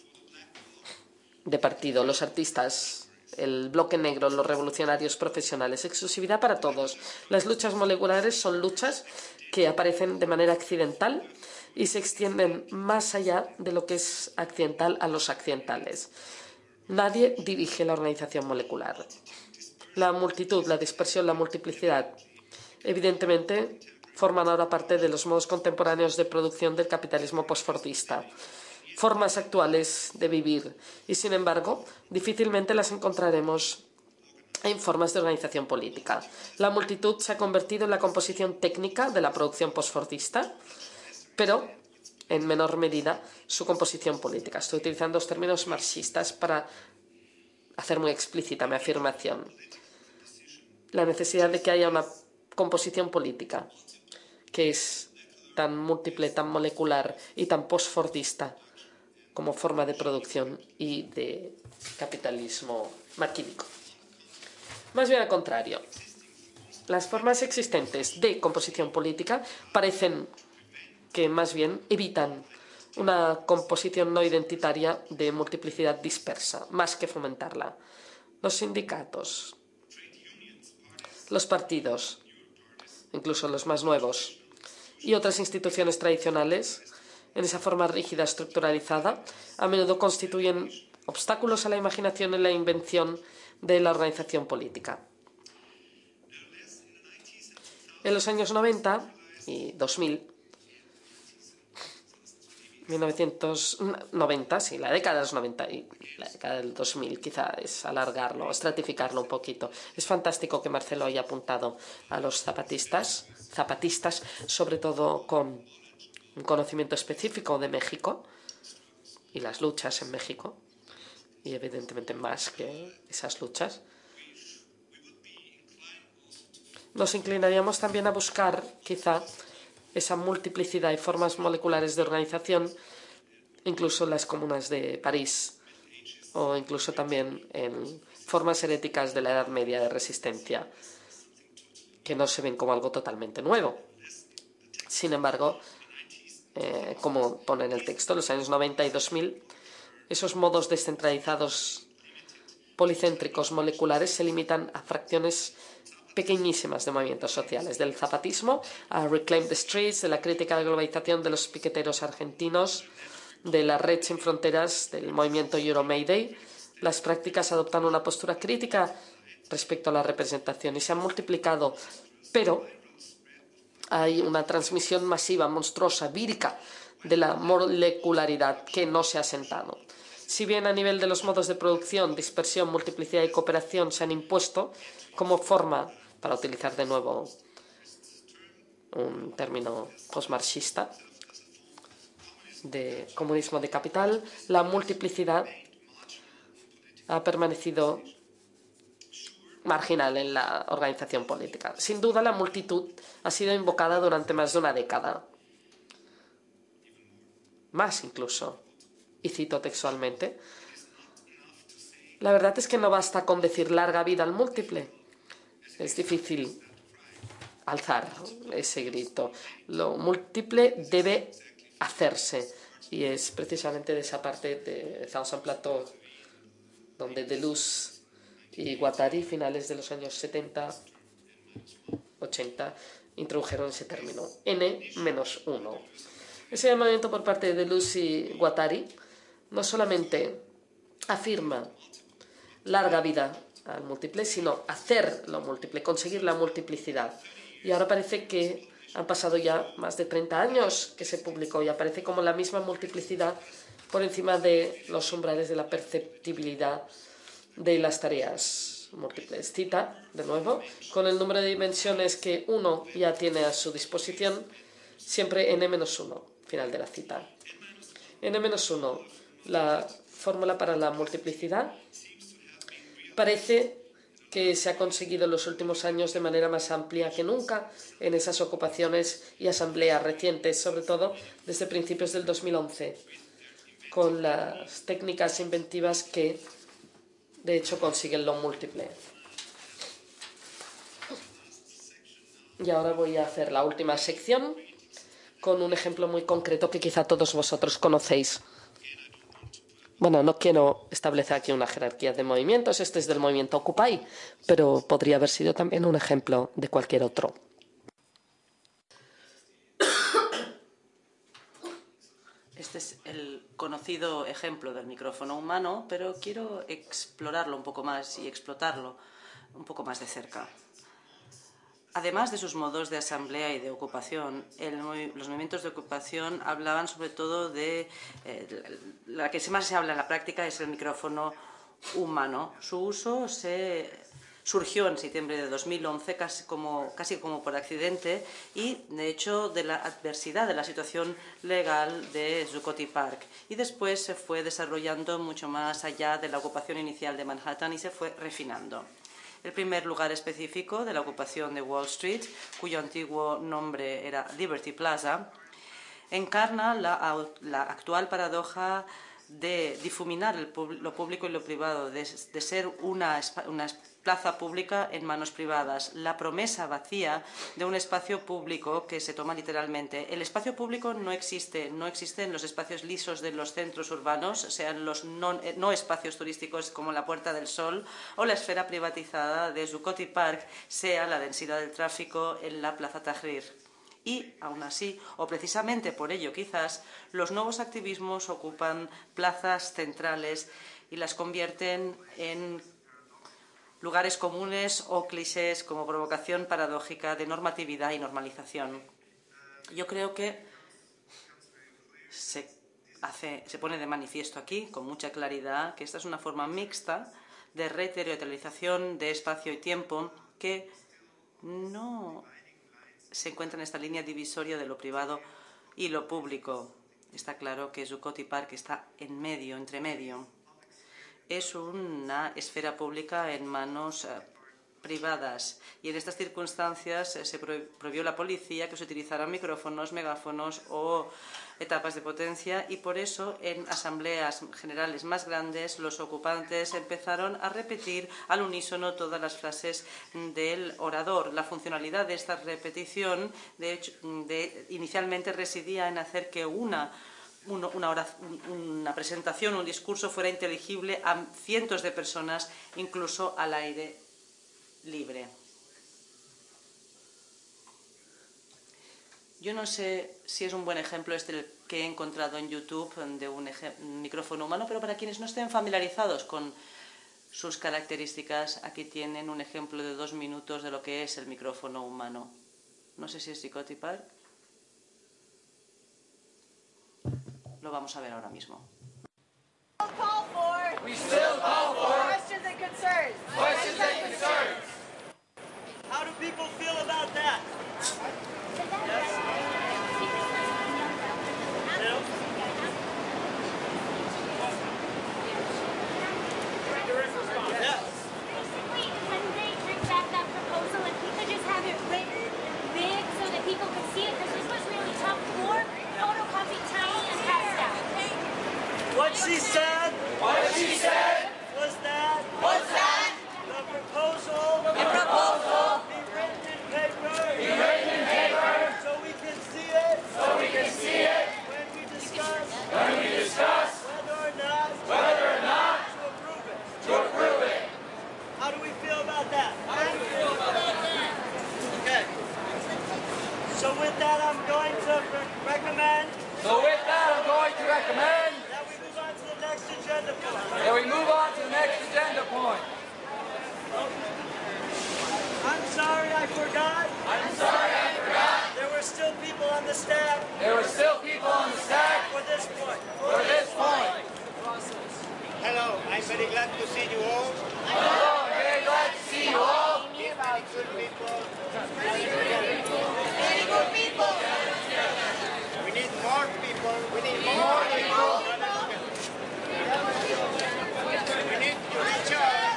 de partido, los artistas, el bloque negro, los revolucionarios profesionales. Exclusividad para todos. Las luchas moleculares son luchas que aparecen de manera accidental y se extienden más allá de lo que es accidental a los accidentales. Nadie dirige la organización molecular. La multitud, la dispersión, la multiplicidad, evidentemente, forman ahora parte de los modos contemporáneos de producción del capitalismo postfordista. Formas actuales de vivir y, sin embargo, difícilmente las encontraremos en formas de organización política. La multitud se ha convertido en la composición técnica de la producción postfordista, pero, en menor medida, su composición política. Estoy utilizando los términos marxistas para hacer muy explícita mi afirmación. La necesidad de que haya una composición política que es tan múltiple, tan molecular y tan postfordista como forma de producción y de capitalismo maquínico. Más bien al contrario, las formas existentes de composición política parecen que más bien evitan una composición no identitaria de multiplicidad dispersa, más que fomentarla. Los sindicatos, los partidos, incluso los más nuevos, y otras instituciones tradicionales, en esa forma rígida, estructuralizada, a menudo constituyen obstáculos a la imaginación y la invención de la organización política. En los años noventa y dos mil, mil novecientos noventa, sí, la década de los noventa y la década del dos mil, quizá es alargarlo, estratificarlo un poquito. Es fantástico que Marcelo haya apuntado a los zapatistas, zapatistas, sobre todo con un conocimiento específico de México, y las luchas en México, y evidentemente más que esas luchas, nos inclinaríamos también a buscar quizá esa multiplicidad y formas moleculares de organización, incluso en las comunas de París o incluso también en formas heréticas de la Edad Media de resistencia, que no se ven como algo totalmente nuevo. Sin embargo, eh, como pone en el texto, los años noventa y dos mil, esos modos descentralizados policéntricos moleculares se limitan a fracciones pequeñísimas de movimientos sociales, del zapatismo a Reclaim the Streets, de la crítica a la globalización de los piqueteros argentinos, de la Red Sin Fronteras, del movimiento Euromayday. Las prácticas adoptan una postura crítica respecto a la representación y se han multiplicado, pero hay una transmisión masiva, monstruosa, vírica de la molecularidad que no se ha asentado. Si bien a nivel de los modos de producción, dispersión, multiplicidad y cooperación se han impuesto como forma, para utilizar de nuevo un término postmarxista, de comunismo de capital, la multiplicidad ha permanecido marginal en la organización política. Sin duda, la multitud ha sido invocada durante más de una década. Más incluso. Y cito textualmente: la verdad es que no basta con decir larga vida al múltiple. Es difícil alzar ese grito. Lo múltiple debe hacerse. Y es precisamente de esa parte de Thousand Plateau donde Deleuze y Guattari, finales de los años setenta, ochenta, introdujeron ese término, ene menos uno. Ese llamamiento por parte de Deleuze y Guattari no solamente afirma larga vida al múltiple, sino hacer lo múltiple, conseguir la multiplicidad. Y ahora parece que han pasado ya más de treinta años que se publicó y aparece como la misma multiplicidad por encima de los umbrales de la perceptibilidad de las tareas múltiples. Cita, de nuevo, con el número de dimensiones que uno ya tiene a su disposición, siempre ene menos uno, final de la cita. ene menos uno, la fórmula para la multiplicidad, parece que se ha conseguido en los últimos años de manera más amplia que nunca en esas ocupaciones y asambleas recientes, sobre todo desde principios del dos mil once, con las técnicas inventivas que, de hecho, consiguen lo múltiple. Y ahora voy a hacer la última sección con un ejemplo muy concreto que quizá todos vosotros conocéis. Bueno, no quiero establecer aquí una jerarquía de movimientos, este es del movimiento Occupy, pero podría haber sido también un ejemplo de cualquier otro. Este es el conocido ejemplo del micrófono humano, pero quiero explorarlo un poco más y explotarlo un poco más de cerca. Además de sus modos de asamblea y de ocupación, el, los movimientos de ocupación hablaban sobre todo de... Eh, la que más se habla en la práctica es el micrófono humano. Su uso se surgió en septiembre de dos mil once casi como, casi como por accidente y, de hecho, de la adversidad de la situación legal de Zuccotti Park. Y después se fue desarrollando mucho más allá de la ocupación inicial de Manhattan y se fue refinando. El primer lugar específico de la ocupación de Wall Street, cuyo antiguo nombre era Liberty Plaza, encarna la, la actual paradoja de difuminar el, lo público y lo privado, de, de ser una, una plaza pública en manos privadas, la promesa vacía de un espacio público que se toma literalmente. El espacio público no existe, no existen los espacios lisos de los centros urbanos, sean los no, no espacios turísticos como la Puerta del Sol o la esfera privatizada de Zuccotti Park, sea la densidad del tráfico en la Plaza Tahrir. Y, aún así, o precisamente por ello quizás, los nuevos activismos ocupan plazas centrales y las convierten en lugares comunes o clichés como provocación paradójica de normatividad y normalización. Yo creo que se, hace, se pone de manifiesto aquí, con mucha claridad, que esta es una forma mixta de reterritorialización de espacio y tiempo que no se encuentra en esta línea divisoria de lo privado y lo público. Está claro que Zuccotti Park está en medio, entre medio. Es una esfera pública en manos eh, privadas y en estas circunstancias eh, se prohibió a la policía que se utilizaran micrófonos, megáfonos o etapas de potencia y por eso en asambleas generales más grandes los ocupantes empezaron a repetir al unísono todas las frases del orador. La funcionalidad de esta repetición de hecho, de, inicialmente residía en hacer que una Una, oración, una presentación, un discurso fuera inteligible a cientos de personas, incluso al aire libre. Yo no sé si es un buen ejemplo este que he encontrado en YouTube de un, un micrófono humano, pero para quienes no estén familiarizados con sus características, aquí tienen un ejemplo de dos minutos de lo que es el micrófono humano. No sé si es Zuccotti Park. Lo vamos a ver ahora mismo. We still call for questions and concerns. Questions and concerns. How do people feel about that? Yes? No? Direct response. Yes. Basically, when they bring back that proposal, if we could just have it written big so that people could see it, because this was really tough for photocopy tiny and passed out. What she said What she said was that was that the proposal the proposal be written in paper be written in paper so we can see it so we can see it when we discuss when we discuss whether or not whether or not to approve it. to approve it. How do we feel about that? How do we feel about that? Okay. So with that, I'm going to re recommend So with that, I'm going to recommend that we move on to the next agenda point. that we move on to the next agenda point. I'm sorry I forgot. I'm sorry I forgot. There were still people on the staff There were still people on the staff for this point. for this point. Hello, I'm very glad to see you all. Hello, I'm very glad to see you all. Very good people. Very good people. We need more people. We need More people. We need to reach out.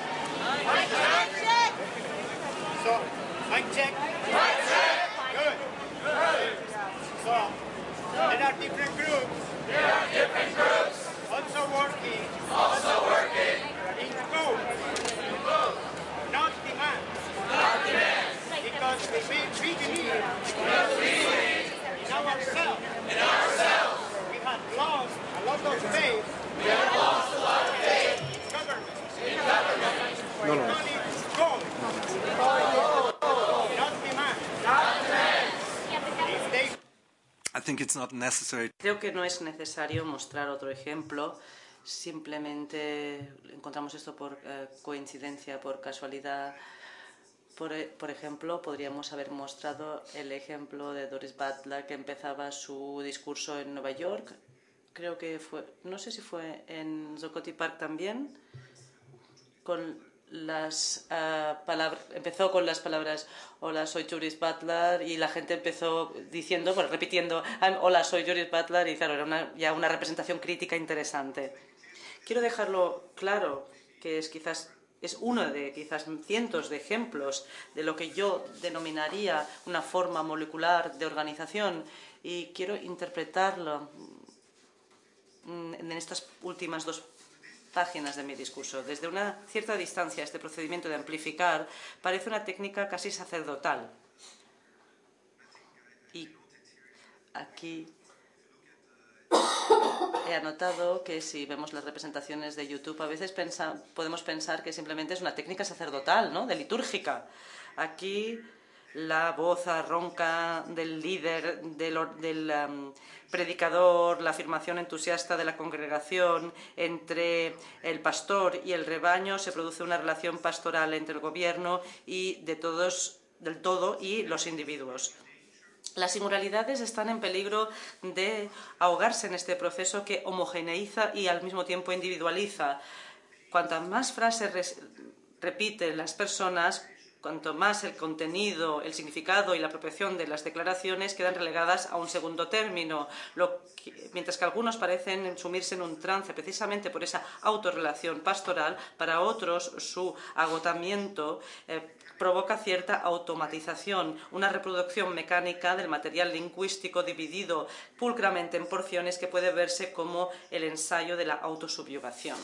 So, mic check. Mic check. Good. So, there are different groups There are different groups also working also working in groups, not demands. not demands. Because we, we, we believe Because we believe in ourselves. in ourselves. We have lost a lot of faith We have lost a lot of faith in government. in government. No, no. Only goals, not demands. Not demands. If they I think it's not necessary. Creo que no es necesario mostrar otro ejemplo, simplemente encontramos esto por eh, coincidencia, por casualidad. Por, por ejemplo, podríamos haber mostrado el ejemplo de Doris Butler que empezaba su discurso en Nueva York. Creo que fue, no sé si fue en Zuccotti Park también, con las uh, palabras, empezó con las palabras hola, soy Doris Butler y la gente empezó diciendo, bueno, repitiendo hola, soy Doris Butler y claro, era una, ya una representación crítica interesante. Quiero dejarlo claro que es quizás es uno de quizás cientos de ejemplos de lo que yo denominaría una forma molecular de organización y quiero interpretarlo en estas últimas dos páginas de mi discurso. Desde una cierta distancia, este procedimiento de amplificar parece una técnica casi sacerdotal. Y aquí he anotado que si vemos las representaciones de YouTube, a veces pensa, podemos pensar que simplemente es una técnica sacerdotal, ¿no?, de litúrgica. Aquí la voz ronca del líder, del, del um, predicador, la afirmación entusiasta de la congregación, entre el pastor y el rebaño se produce una relación pastoral entre el gobierno y de todos, del todo y los individuos. Las singularidades están en peligro de ahogarse en este proceso que homogeneiza y al mismo tiempo individualiza. Cuantas más frases repiten las personas, cuanto más el contenido, el significado y la apropiación de las declaraciones quedan relegadas a un segundo término, lo que, mientras que algunos parecen sumirse en un trance precisamente por esa autorrelación pastoral, para otros su agotamiento eh, provoca cierta automatización, una reproducción mecánica del material lingüístico dividido pulcramente en porciones que puede verse como el ensayo de la autosubyugación.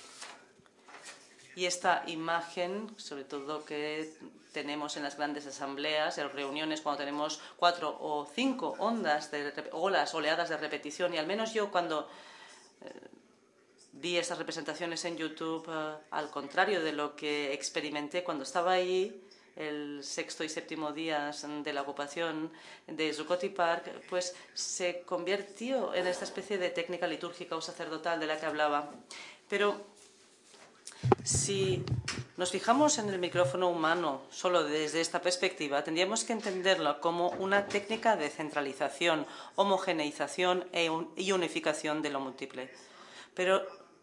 Y esta imagen, sobre todo que tenemos en las grandes asambleas, en reuniones cuando tenemos cuatro o cinco ondas de, olas, oleadas de repetición, y al menos yo cuando eh, vi estas representaciones en YouTube, eh, al contrario de lo que experimenté cuando estaba ahí, el sexto y séptimo días de la ocupación de Zuccotti Park, pues se convirtió en esta especie de técnica litúrgica o sacerdotal de la que hablaba. Pero si nos fijamos en el micrófono humano solo desde esta perspectiva, tendríamos que entenderlo como una técnica de centralización, homogeneización y unificación de lo múltiple. Pero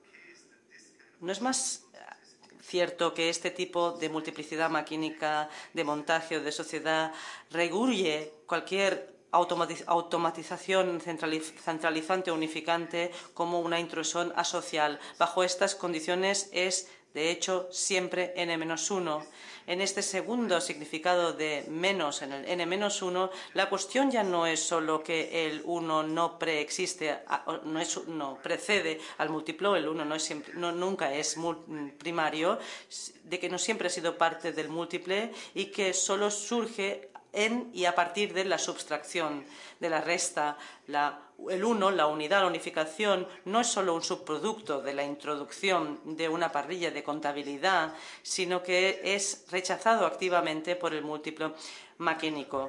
¿no es más cierto que este tipo de multiplicidad maquínica, de montaje o de sociedad regurge cualquier automatización centralizante o unificante como una intrusión asocial? Bajo estas condiciones es, de hecho, siempre ene menos uno. En este segundo significado de menos, en el ene menos uno, la cuestión ya no es solo que el uno no preexiste, no, es, no precede al múltiplo, el uno no es siempre, no, nunca es primario, de que no siempre ha sido parte del múltiple y que solo surge en y a partir de la subtracción, de la resta. La, el uno, la unidad, la unificación, no es solo un subproducto de la introducción de una parrilla de contabilidad, sino que es rechazado activamente por el múltiplo maquínico.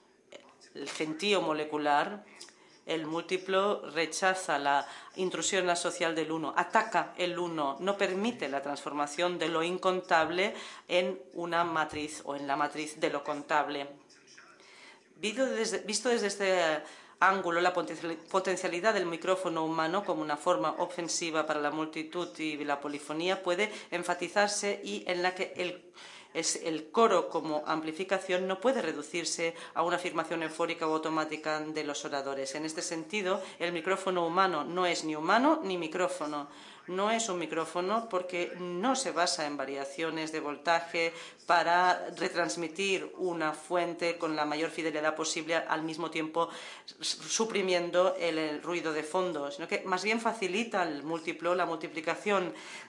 El gentío molecular, el múltiplo rechaza la intrusión asocial del uno, ataca el uno, no permite la transformación de lo incontable en una matriz o en la matriz de lo contable. Visto desde, visto desde este ángulo, la potencialidad del micrófono humano como una forma ofensiva para la multitud y la polifonía puede enfatizarse, y en la que el, es el coro como amplificación no puede reducirse a una afirmación eufórica o automática de los oradores. En este sentido, el micrófono humano no es ni humano ni micrófono. No es un micrófono porque no se basa en variaciones de voltaje para retransmitir una fuente con la mayor fidelidad posible, al mismo tiempo suprimiendo el, el ruido de fondo, sino que más bien facilita el múltiplo, la multiplicación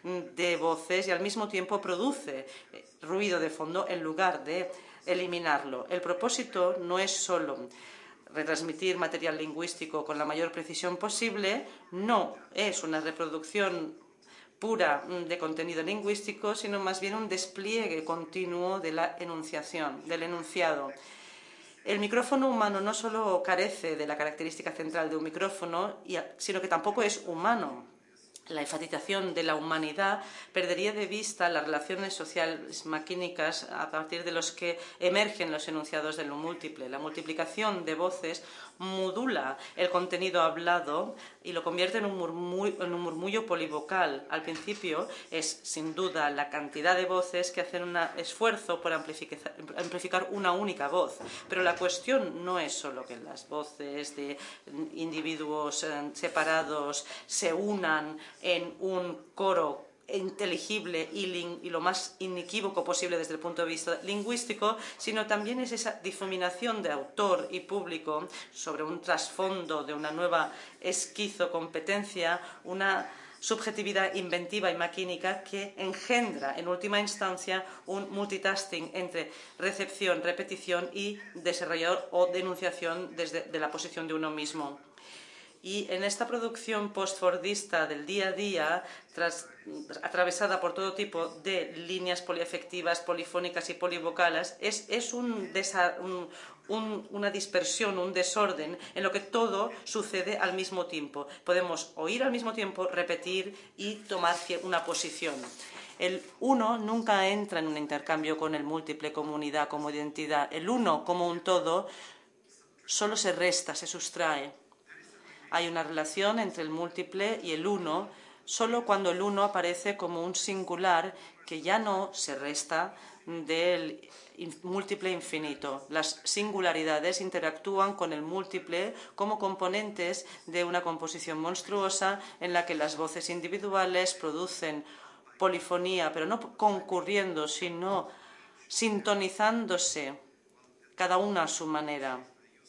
de voces, y al mismo tiempo produce ruido de fondo en lugar de eliminarlo. El propósito no es solo retransmitir material lingüístico con la mayor precisión posible, no es una reproducción pura de contenido lingüístico, sino más bien un despliegue continuo de la enunciación, del enunciado. El micrófono humano no solo carece de la característica central de un micrófono, sino que tampoco es humano. La enfatización de la humanidad perdería de vista las relaciones sociales maquínicas a partir de los que emergen los enunciados de lo múltiple. La multiplicación de voces modula el contenido hablado y lo convierte en un murmullo, en un murmullo polivocal. Al principio es, sin duda, la cantidad de voces que hacen un esfuerzo por amplificar, amplificar una única voz. Pero la cuestión no es solo que las voces de individuos separados se unan en un coro inteligible y, y lo más inequívoco posible desde el punto de vista lingüístico, sino también es esa difuminación de autor y público sobre un trasfondo de una nueva esquizocompetencia, una subjetividad inventiva y maquínica que engendra en última instancia un multitasking entre recepción, repetición y desarrollador o denunciación desde de la posición de uno mismo. Y en esta producción post-fordista del día a día, tras, atravesada por todo tipo de líneas poliafectivas, polifónicas y polivocales, es, es un desa, un, un, una dispersión, un desorden en lo que todo sucede al mismo tiempo. Podemos oír al mismo tiempo, repetir y tomar una posición. El uno nunca entra en un intercambio con el múltiple como unidad, como identidad. El uno como un todo solo se resta, se sustrae. Hay una relación entre el múltiple y el uno solo cuando el uno aparece como un singular que ya no se resta del múltiple infinito. Las singularidades interactúan con el múltiple como componentes de una composición monstruosa en la que las voces individuales producen polifonía, pero no concurriendo, sino sintonizándose cada una a su manera.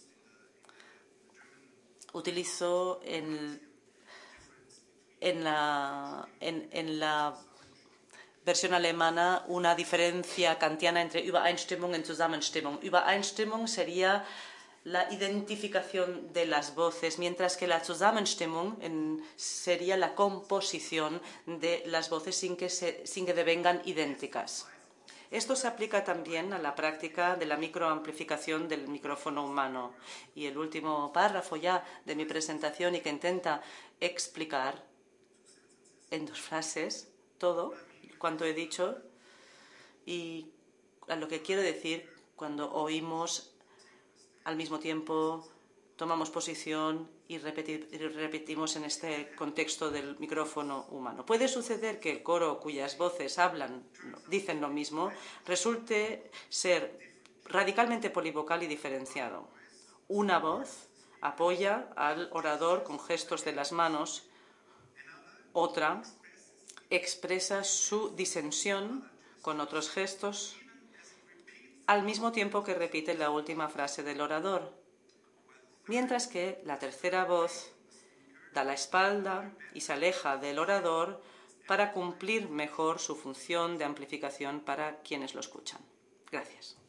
Utilizo en, en, la, en, en la versión alemana una diferencia kantiana entre Übereinstimmung y Zusammenstimmung. Übereinstimmung sería la identificación de las voces, mientras que la Zusammenstimmung en, sería la composición de las voces sin que, se, sin que devengan idénticas. Esto se aplica también a la práctica de la microamplificación del micrófono humano. Y el último párrafo ya de mi presentación y que intenta explicar en dos frases todo cuanto he dicho y a lo que quiero decir cuando oímos al mismo tiempo, tomamos posición y repetimos en este contexto del micrófono humano. Puede suceder que el coro cuyas voces hablan, dicen lo mismo, resulte ser radicalmente polivocal y diferenciado. Una voz apoya al orador con gestos de las manos, otra expresa su disensión con otros gestos, al mismo tiempo que repite la última frase del orador, mientras que la tercera voz da la espalda y se aleja del orador para cumplir mejor su función de amplificación para quienes lo escuchan. Gracias.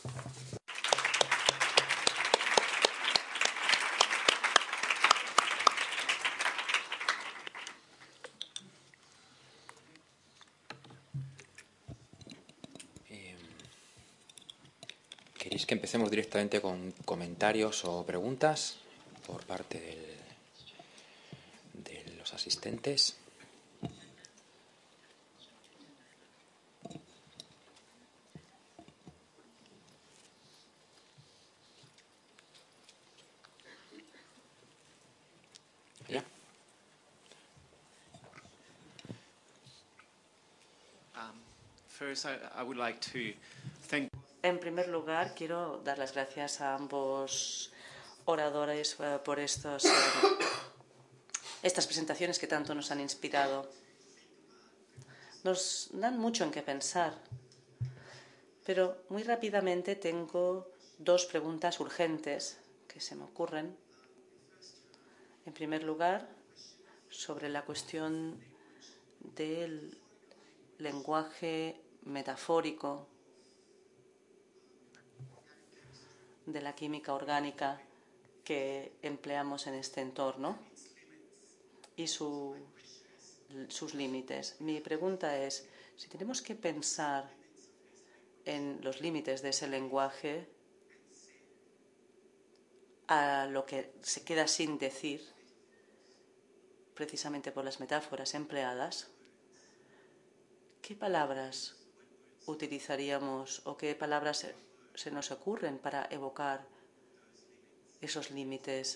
¿Queréis que empecemos directamente con comentarios o preguntas por parte del, de los asistentes? ¿Ya? Um, first, I, I would like to thank En primer lugar, quiero dar las gracias a ambos oradores uh, por estos, uh, estas presentaciones que tanto nos han inspirado. Nos dan mucho en qué pensar, pero muy rápidamente tengo dos preguntas urgentes que se me ocurren. En primer lugar, sobre la cuestión del lenguaje metafórico, de la química orgánica que empleamos en este entorno y su, sus límites. Mi pregunta es, si tenemos que pensar en los límites de ese lenguaje, a lo que se queda sin decir, precisamente por las metáforas empleadas, ¿qué palabras utilizaríamos o qué palabras se nos ocurren para evocar esos límites?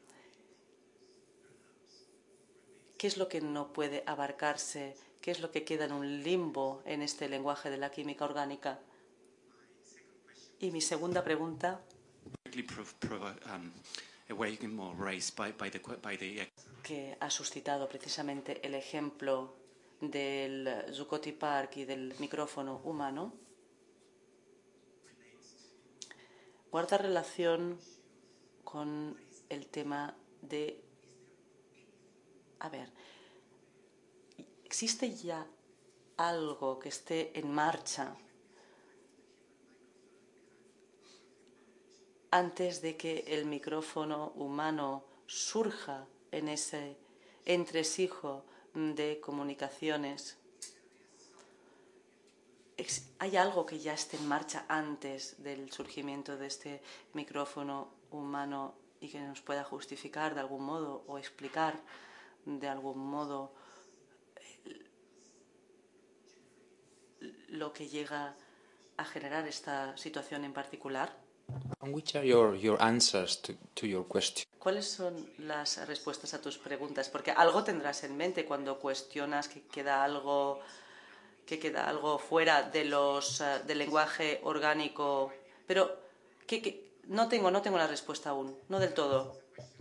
¿Qué es lo que no puede abarcarse? ¿Qué es lo que queda en un limbo en este lenguaje de la química orgánica? Y mi segunda pregunta, que ha suscitado precisamente el ejemplo del Zuccotti Park y del micrófono humano, guarda relación con el tema de, a ver, ¿existe ya algo que esté en marcha antes de que el micrófono humano surja en ese entresijo de comunicaciones? ¿Hay algo que ya esté en marcha antes del surgimiento de este micrófono humano y que nos pueda justificar de algún modo o explicar de algún modo lo que llega a generar esta situación en particular? And which are your, your answers to, to your question? ¿Cuáles son las respuestas a tus preguntas? Porque algo tendrás en mente cuando cuestionas que queda algo, que queda algo fuera de los, uh, del lenguaje orgánico. Pero que, que, no tengo, no tengo la respuesta aún, no del todo.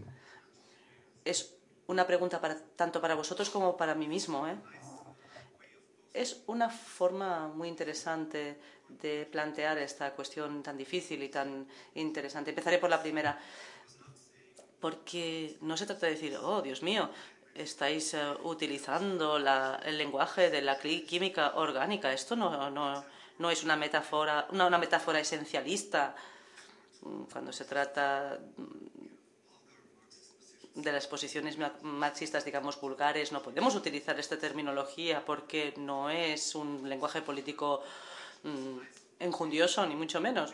Es una pregunta para, tanto para vosotros como para mí mismo, ¿eh? Es una forma muy interesante de plantear esta cuestión tan difícil y tan interesante. Empezaré por la primera, porque no se trata de decir, oh, Dios mío, estáis uh, utilizando la, el lenguaje de la química orgánica. Esto no, no, no es una metáfora, una, una metáfora esencialista. Cuando se trata de las posiciones marxistas, digamos, vulgares, no podemos utilizar esta terminología porque no es un lenguaje político mmm, enjundioso, ni mucho menos.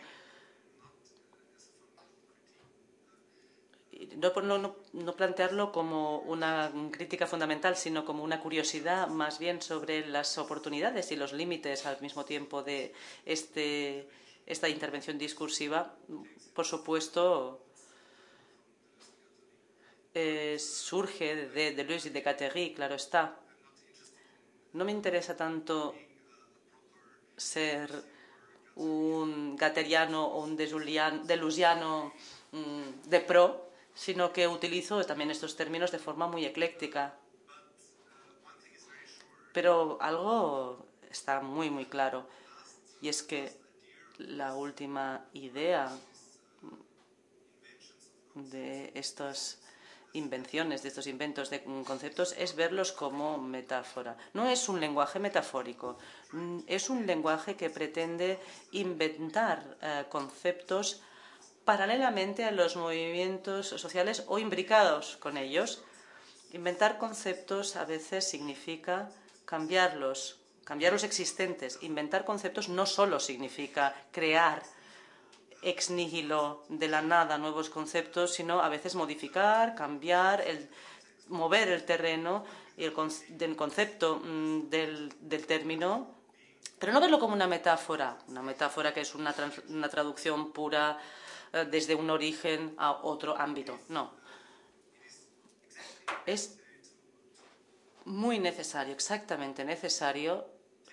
No, no, no plantearlo como una crítica fundamental, sino como una curiosidad más bien sobre las oportunidades y los límites al mismo tiempo de este, esta intervención discursiva. Por supuesto, Eh, surge de Deleuze y de Guattari, claro está. No me interesa tanto ser un gatteriano o un delusiano mmm, de pro, sino que utilizo también estos términos de forma muy ecléctica. Pero algo está muy, muy claro, y es que la última idea de estos invenciones, de estos inventos de conceptos, es verlos como metáfora. No es un lenguaje metafórico, es un lenguaje que pretende inventar eh, conceptos paralelamente a los movimientos sociales o imbricados con ellos. Inventar conceptos a veces significa cambiarlos, cambiar los existentes. Inventar conceptos no solo significa crear ex nihilo, de la nada, nuevos conceptos, sino a veces modificar, cambiar, el, mover el terreno y el, del concepto mmm, del, del término, pero no verlo como una metáfora, una metáfora que es una, trans, una traducción pura eh, desde un origen a otro ámbito. No. Es muy necesario, exactamente necesario,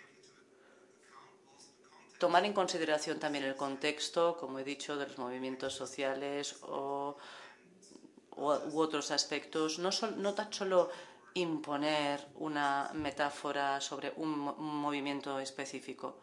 tomar en consideración también el contexto, como he dicho, de los movimientos sociales o, o u otros aspectos. No, sol, no tan solo imponer una metáfora sobre un, un movimiento específico.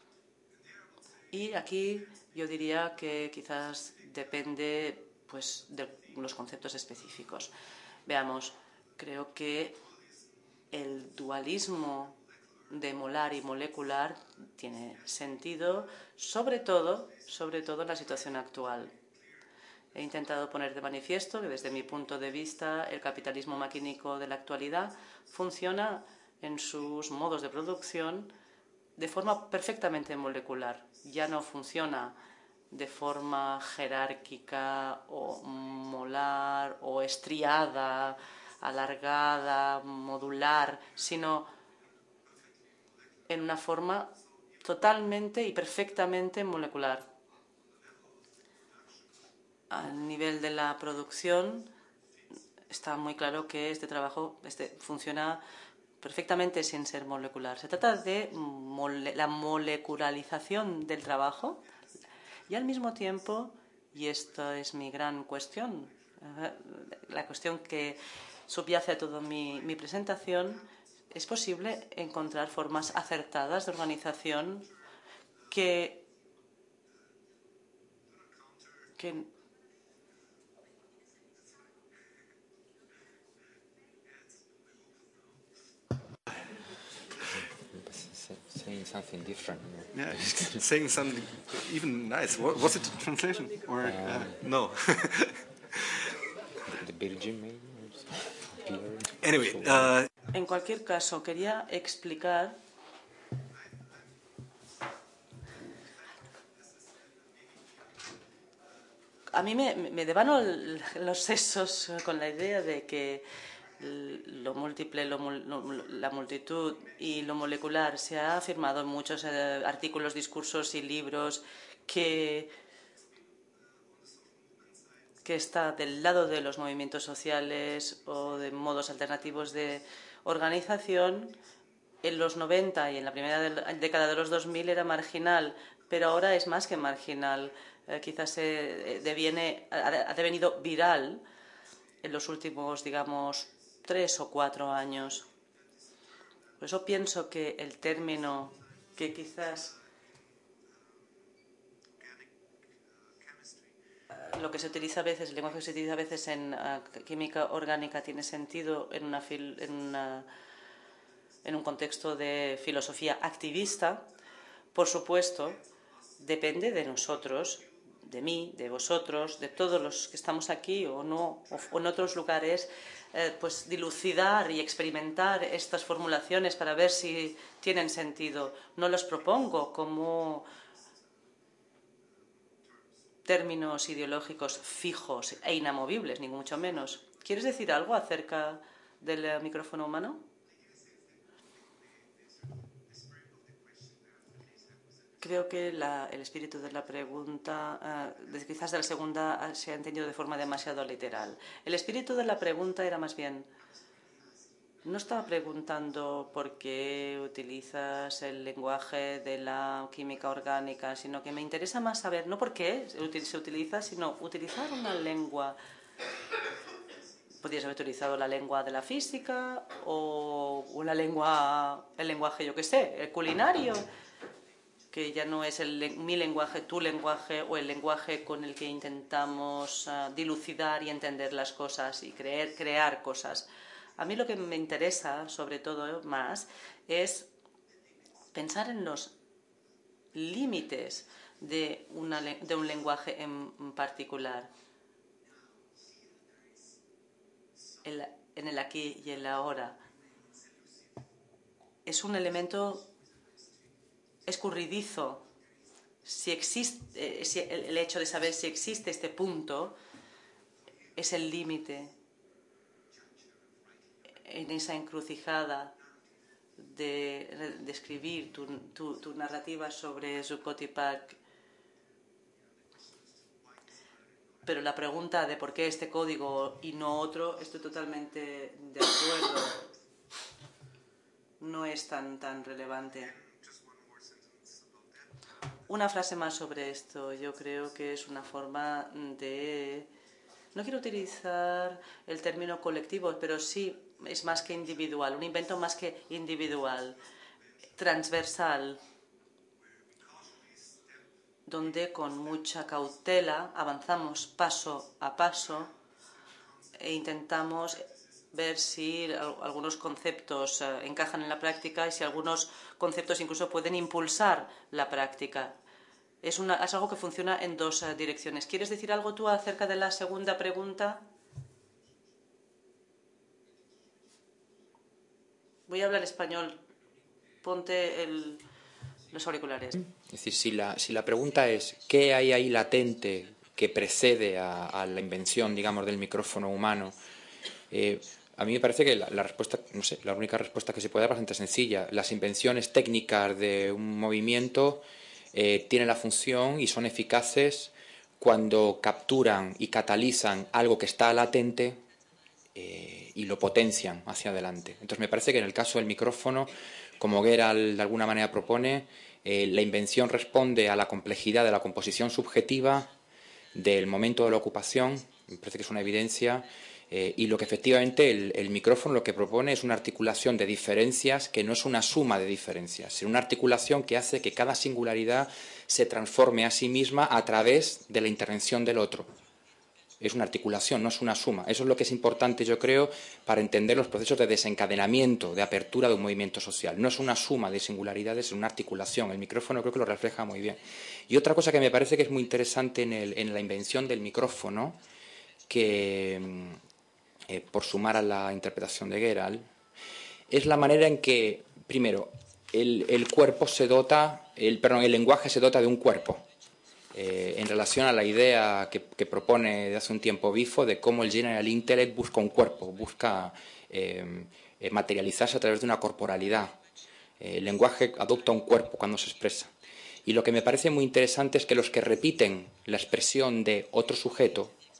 Y aquí yo diría que quizás depende pues, de los conceptos específicos. Veamos, creo que el dualismo de molar y molecular tiene sentido, sobre todo, sobre todo en la situación actual. He intentado poner de manifiesto que desde mi punto de vista el capitalismo maquínico de la actualidad funciona en sus modos de producción de forma perfectamente molecular. Ya no funciona de forma jerárquica o molar o estriada, alargada, modular, sino en una forma totalmente y perfectamente molecular. Al nivel de la producción está muy claro que este trabajo este, funciona perfectamente sin ser molecular. Se trata de mole la molecularización del trabajo y al mismo tiempo, y esta es mi gran cuestión, la cuestión que subyace a toda mi, mi presentación, es posible encontrar formas acertadas de organización que, que saying something different. Yeah, saying something even nice. What, was it a translation or um, uh, no? the Virgin, maybe. Anyway. Uh, En cualquier caso, quería explicar a mí me, me devano los sesos con la idea de que lo múltiple, lo, lo, la multitud y lo molecular se ha afirmado en muchos eh, artículos, discursos y libros que que está del lado de los movimientos sociales o de modos alternativos de organización, en los noventa y en la primera década de los dos mil era marginal, pero ahora es más que marginal. Eh, quizás se deviene, ha devenido viral en los últimos, digamos, tres o cuatro años. Por eso pienso que el término que quizás lo que se utiliza a veces, el lenguaje que se utiliza a veces en uh, química orgánica tiene sentido en, una fil, en, una, en un contexto de filosofía activista. Por supuesto, depende de nosotros, de mí, de vosotros, de todos los que estamos aquí o no, o en otros lugares, eh, pues dilucidar y experimentar estas formulaciones para ver si tienen sentido. No los propongo como términos ideológicos fijos e inamovibles, ni mucho menos. ¿Quieres decir algo acerca del micrófono humano? Creo que la, el espíritu de la pregunta, uh, quizás de la segunda, uh, se ha entendido de forma demasiado literal. El espíritu de la pregunta era más bien, no estaba preguntando por qué utilizas el lenguaje de la química orgánica, sino que me interesa más saber, no por qué se utiliza, sino utilizar una lengua. Podrías haber utilizado la lengua de la física o una lengua, el lenguaje, yo qué sé, el culinario, que ya no es el, mi lenguaje, tu lenguaje o el lenguaje con el que intentamos uh, dilucidar y entender las cosas y creer, crear cosas. A mí lo que me interesa, sobre todo más, es pensar en los límites de, una, de un lenguaje en particular, el, en el aquí y el ahora. Es un elemento escurridizo. Si existe, si el, el hecho de saber si existe este punto es el límite en esa encrucijada de, de escribir tu, tu, tu narrativa sobre Zuccotti Park. Pero la pregunta de por qué este código y no otro, estoy totalmente de acuerdo. No es tan, tan relevante. Una frase más sobre esto. Yo creo que es una forma de... No quiero utilizar el término colectivo, pero sí es más que individual, un invento más que individual, transversal, donde con mucha cautela avanzamos paso a paso e intentamos ver si algunos conceptos encajan en la práctica y si algunos conceptos incluso pueden impulsar la práctica. Es, una, es algo que funciona en dos direcciones. ¿Quieres decir algo tú acerca de la segunda pregunta? Voy a hablar español. Ponte el, los auriculares. Es decir, si la, si la pregunta es ¿qué hay ahí latente que precede a, a la invención, digamos, del micrófono humano? Eh, a mí me parece que la, la respuesta, no sé, la única respuesta que se puede dar es bastante sencilla. Las invenciones técnicas de un movimiento eh, tienen la función y son eficaces cuando capturan y catalizan algo que está latente eh, y lo potencian hacia adelante. Entonces me parece que en el caso del micrófono, como Gerald de alguna manera propone, eh, la invención responde a la complejidad de la composición subjetiva del momento de la ocupación, me parece que es una evidencia, eh, y lo que efectivamente el, el micrófono lo que propone es una articulación de diferencias que no es una suma de diferencias, sino una articulación que hace que cada singularidad se transforme a sí misma a través de la intervención del otro. Es una articulación, no es una suma. Eso es lo que es importante, yo creo, para entender los procesos de desencadenamiento, de apertura de un movimiento social. No es una suma de singularidades, es una articulación. El micrófono creo que lo refleja muy bien. Y otra cosa que me parece que es muy interesante en, el, en la invención del micrófono, que, eh, por sumar a la interpretación de Gerald, es la manera en que, primero, el, el cuerpo se dota, el, perdón, el lenguaje se dota de un cuerpo. Eh, en relación a la idea que, que propone de hace un tiempo Bifo de cómo el General Intellect busca un cuerpo, busca eh, eh, materializarse a través de una corporalidad. Eh, el lenguaje adopta un cuerpo cuando se expresa. Y lo que me parece muy interesante es que los que repiten la expresión de otro sujeto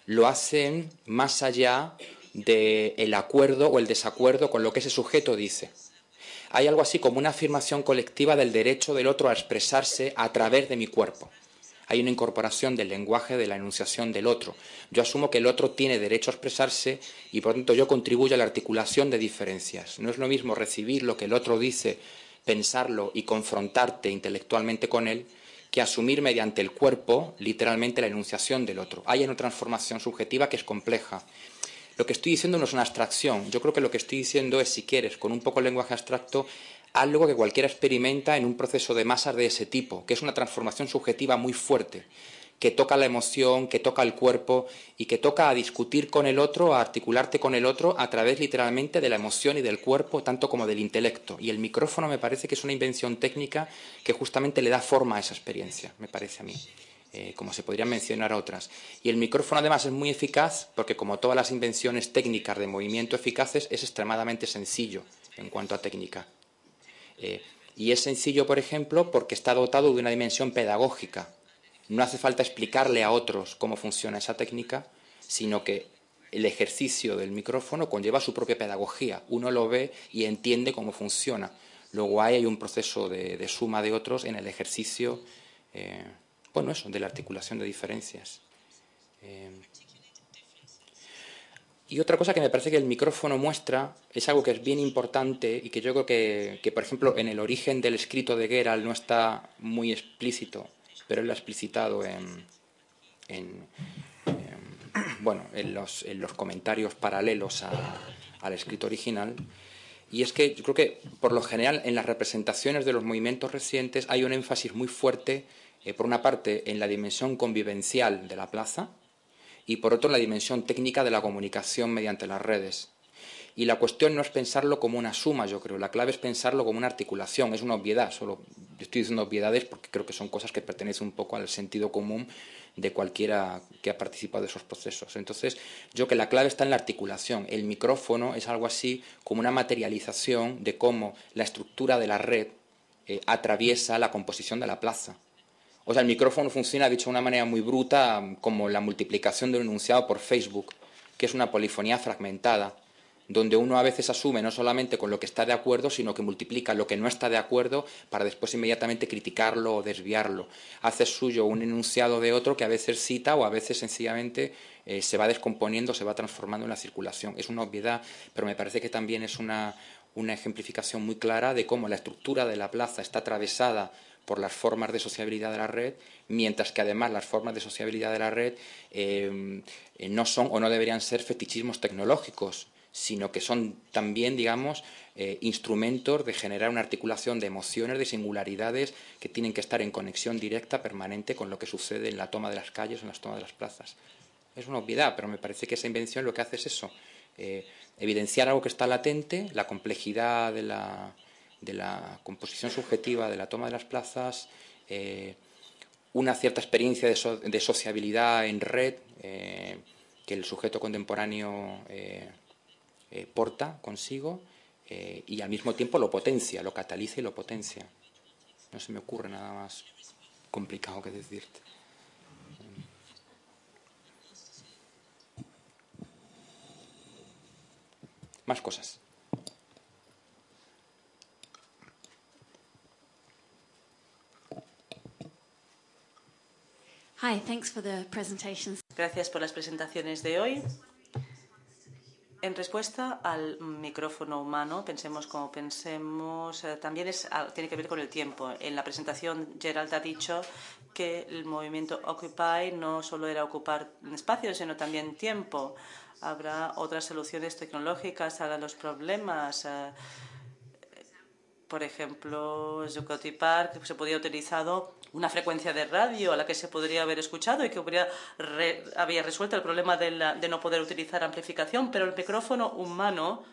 lo hacen más allá del acuerdo o el desacuerdo con lo que ese sujeto dice. Hay algo así como una afirmación colectiva del derecho del otro a expresarse a través de mi cuerpo. Hay una incorporación del lenguaje de la enunciación del otro. Yo asumo que el otro tiene derecho a expresarse y por lo tanto yo contribuyo a la articulación de diferencias. No es lo mismo recibir lo que el otro dice, pensarlo y confrontarte intelectualmente con él, que asumir mediante el cuerpo literalmente la enunciación del otro. Hay una transformación subjetiva que es compleja. Lo que estoy diciendo no es una abstracción. Yo creo que lo que estoy diciendo es, si quieres, con un poco de lenguaje abstracto, algo que cualquiera experimenta en un proceso de masas de ese tipo, que es una transformación subjetiva muy fuerte, que toca la emoción, que toca el cuerpo y que toca a discutir con el otro, a articularte con el otro a través literalmente de la emoción y del cuerpo, tanto como del intelecto. Y el micrófono me parece que es una invención técnica que justamente le da forma a esa experiencia, me parece a mí. Eh, como se podrían mencionar otras. Y el micrófono además es muy eficaz porque, como todas las invenciones técnicas de movimiento eficaces, es extremadamente sencillo en cuanto a técnica. Eh, y es sencillo, por ejemplo, porque está dotado de una dimensión pedagógica. No hace falta explicarle a otros cómo funciona esa técnica, sino que el ejercicio del micrófono conlleva su propia pedagogía. Uno lo ve y entiende cómo funciona. Luego hay un proceso de, de suma de otros en el ejercicio eh, bueno, eso, de la articulación de diferencias. Eh, y otra cosa que me parece que el micrófono muestra es algo que es bien importante y que yo creo que, que, por ejemplo, en el origen del escrito de Gerald no está muy explícito, pero él lo ha explicitado en, en, en, bueno, en, los, en los comentarios paralelos a, al escrito original. Y es que yo creo que, por lo general, en las representaciones de los movimientos recientes hay un énfasis muy fuerte, eh, por una parte, en la dimensión convivencial de la plaza y, por otro, en la dimensión técnica de la comunicación mediante las redes. Y la cuestión no es pensarlo como una suma, yo creo. La clave es pensarlo como una articulación. Es una obviedad. Solo estoy diciendo obviedades porque creo que son cosas que pertenecen un poco al sentido común de cualquiera que ha participado de esos procesos. Entonces, yo creo que la clave está en la articulación. El micrófono es algo así como una materialización de cómo la estructura de la red eh, atraviesa la composición de la plaza. O sea, el micrófono funciona, dicho de una manera muy bruta, como la multiplicación de un enunciado por Facebook, que es una polifonía fragmentada, donde uno a veces asume no solamente con lo que está de acuerdo, sino que multiplica lo que no está de acuerdo para después inmediatamente criticarlo o desviarlo. Hace suyo un enunciado de otro que a veces cita o a veces sencillamente eh, se va descomponiendo, se va transformando en la circulación. Es una obviedad, pero me parece que también es una, una ejemplificación muy clara de cómo la estructura de la plaza está atravesada por las formas de sociabilidad de la red, mientras que además las formas de sociabilidad de la red eh, no son o no deberían ser fetichismos tecnológicos, sino que son también, digamos, eh, instrumentos de generar una articulación de emociones, de singularidades que tienen que estar en conexión directa, permanente, con lo que sucede en la toma de las calles o en las tomas de las plazas. Es una obviedad, pero me parece que esa invención lo que hace es eso, eh, evidenciar algo que está latente, la complejidad de la, de la composición subjetiva de la toma de las plazas, eh, una cierta experiencia de, so, de sociabilidad en red eh, que el sujeto contemporáneo eh, Eh, porta consigo eh, y al mismo tiempo lo potencia, lo cataliza y lo potencia. No se me ocurre nada más complicado que decirte. Más cosas. Hi, thanks for the presentations. Gracias por las presentaciones de hoy. En respuesta al micrófono humano, pensemos como pensemos, eh, también es, tiene que ver con el tiempo. En la presentación, Gerald ha dicho que el movimiento Occupy no solo era ocupar espacio, sino también tiempo. Habrá otras soluciones tecnológicas a los problemas. Eh, por ejemplo, Zuccotti Park se podía haber utilizado una frecuencia de radio a la que se podría haber escuchado y que hubiera re, había resuelto el problema de, la, de no poder utilizar amplificación, pero el micrófono humano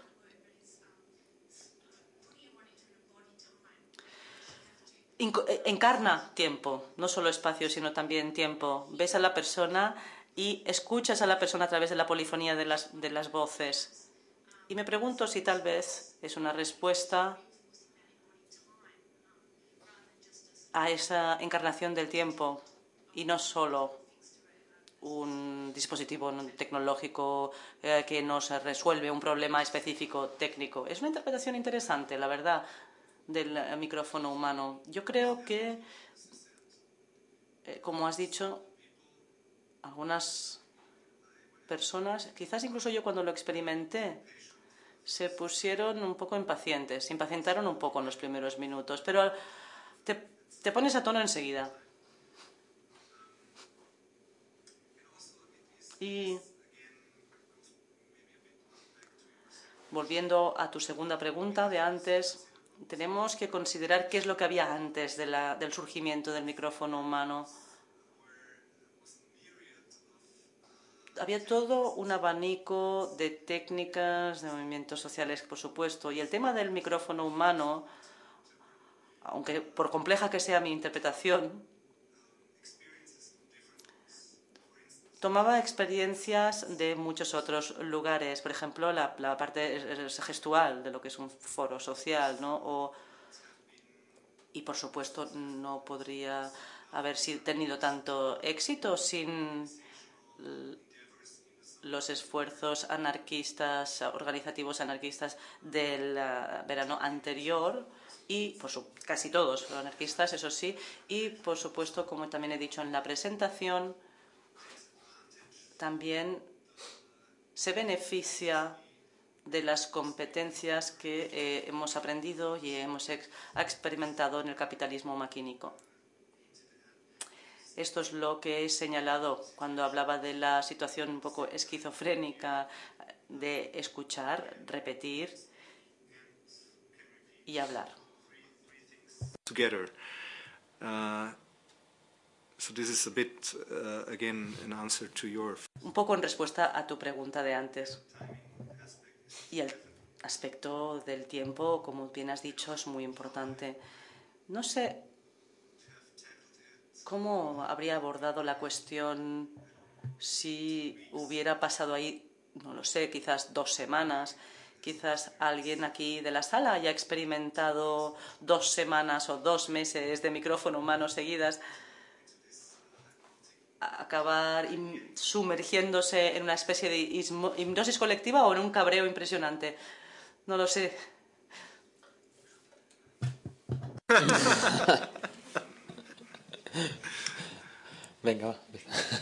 encarna tiempo, no solo espacio, sino también tiempo. Ves a la persona y escuchas a la persona a través de la polifonía de las, de las voces. Y me pregunto si tal vez es una respuesta a esa encarnación del tiempo y no solo un dispositivo tecnológico eh, que nos resuelve un problema específico técnico. Es una interpretación interesante, la verdad, del micrófono humano. Yo creo que, eh, como has dicho, algunas personas, quizás incluso yo cuando lo experimenté, se pusieron un poco impacientes, se impacientaron un poco en los primeros minutos, pero te, te pones a tono enseguida. Y volviendo a tu segunda pregunta de antes, tenemos que considerar qué es lo que había antes de la, del surgimiento del micrófono humano. Había todo un abanico de técnicas, de movimientos sociales, por supuesto, y el tema del micrófono humano, aunque por compleja que sea mi interpretación, tomaba experiencias de muchos otros lugares, por ejemplo, la, la parte gestual de lo que es un foro social, ¿no? O, y, por supuesto, no podría haber tenido tanto éxito sin los esfuerzos anarquistas, organizativos anarquistas del uh, verano anterior y, por su, casi todos los anarquistas, eso sí, y, por supuesto, como también he dicho en la presentación, también se beneficia de las competencias que eh, hemos aprendido y hemos ex experimentado en el capitalismo maquínico. Esto es lo que he señalado cuando hablaba de la situación un poco esquizofrénica de escuchar, repetir y hablar. Together. Uh, so this is a bit, uh, again, an answer to your... Un poco en respuesta a tu pregunta de antes. Y el aspecto del tiempo, como bien has dicho, es muy importante. No sé cómo habría abordado la cuestión si hubiera pasado ahí, no lo sé, quizás dos semanas. Quizás alguien aquí de la sala haya experimentado dos semanas o dos meses de micrófono humano seguidas, acabar sumergiéndose en una especie de hipnosis colectiva o en un cabreo impresionante. No lo sé. Venga, va.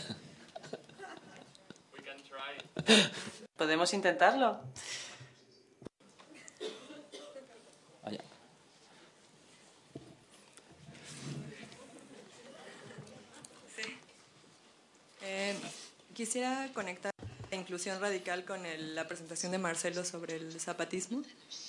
¿Podemos intentarlo? Allá. Sí. Eh, quisiera conectar la inclusión radical con el, la presentación de Marcelo sobre el zapatismo.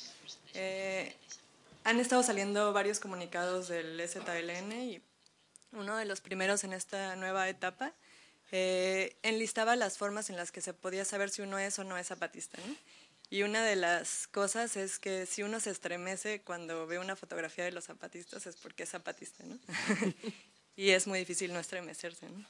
Eh, han estado saliendo varios comunicados del E Z L N y uno de los primeros en esta nueva etapa eh, enlistaba las formas en las que se podía saber si uno es o no es zapatista, ¿no? Y una de las cosas es que si uno se estremece cuando ve una fotografía de los zapatistas es porque es zapatista, ¿no? Y es muy difícil no estremecerse, ¿no?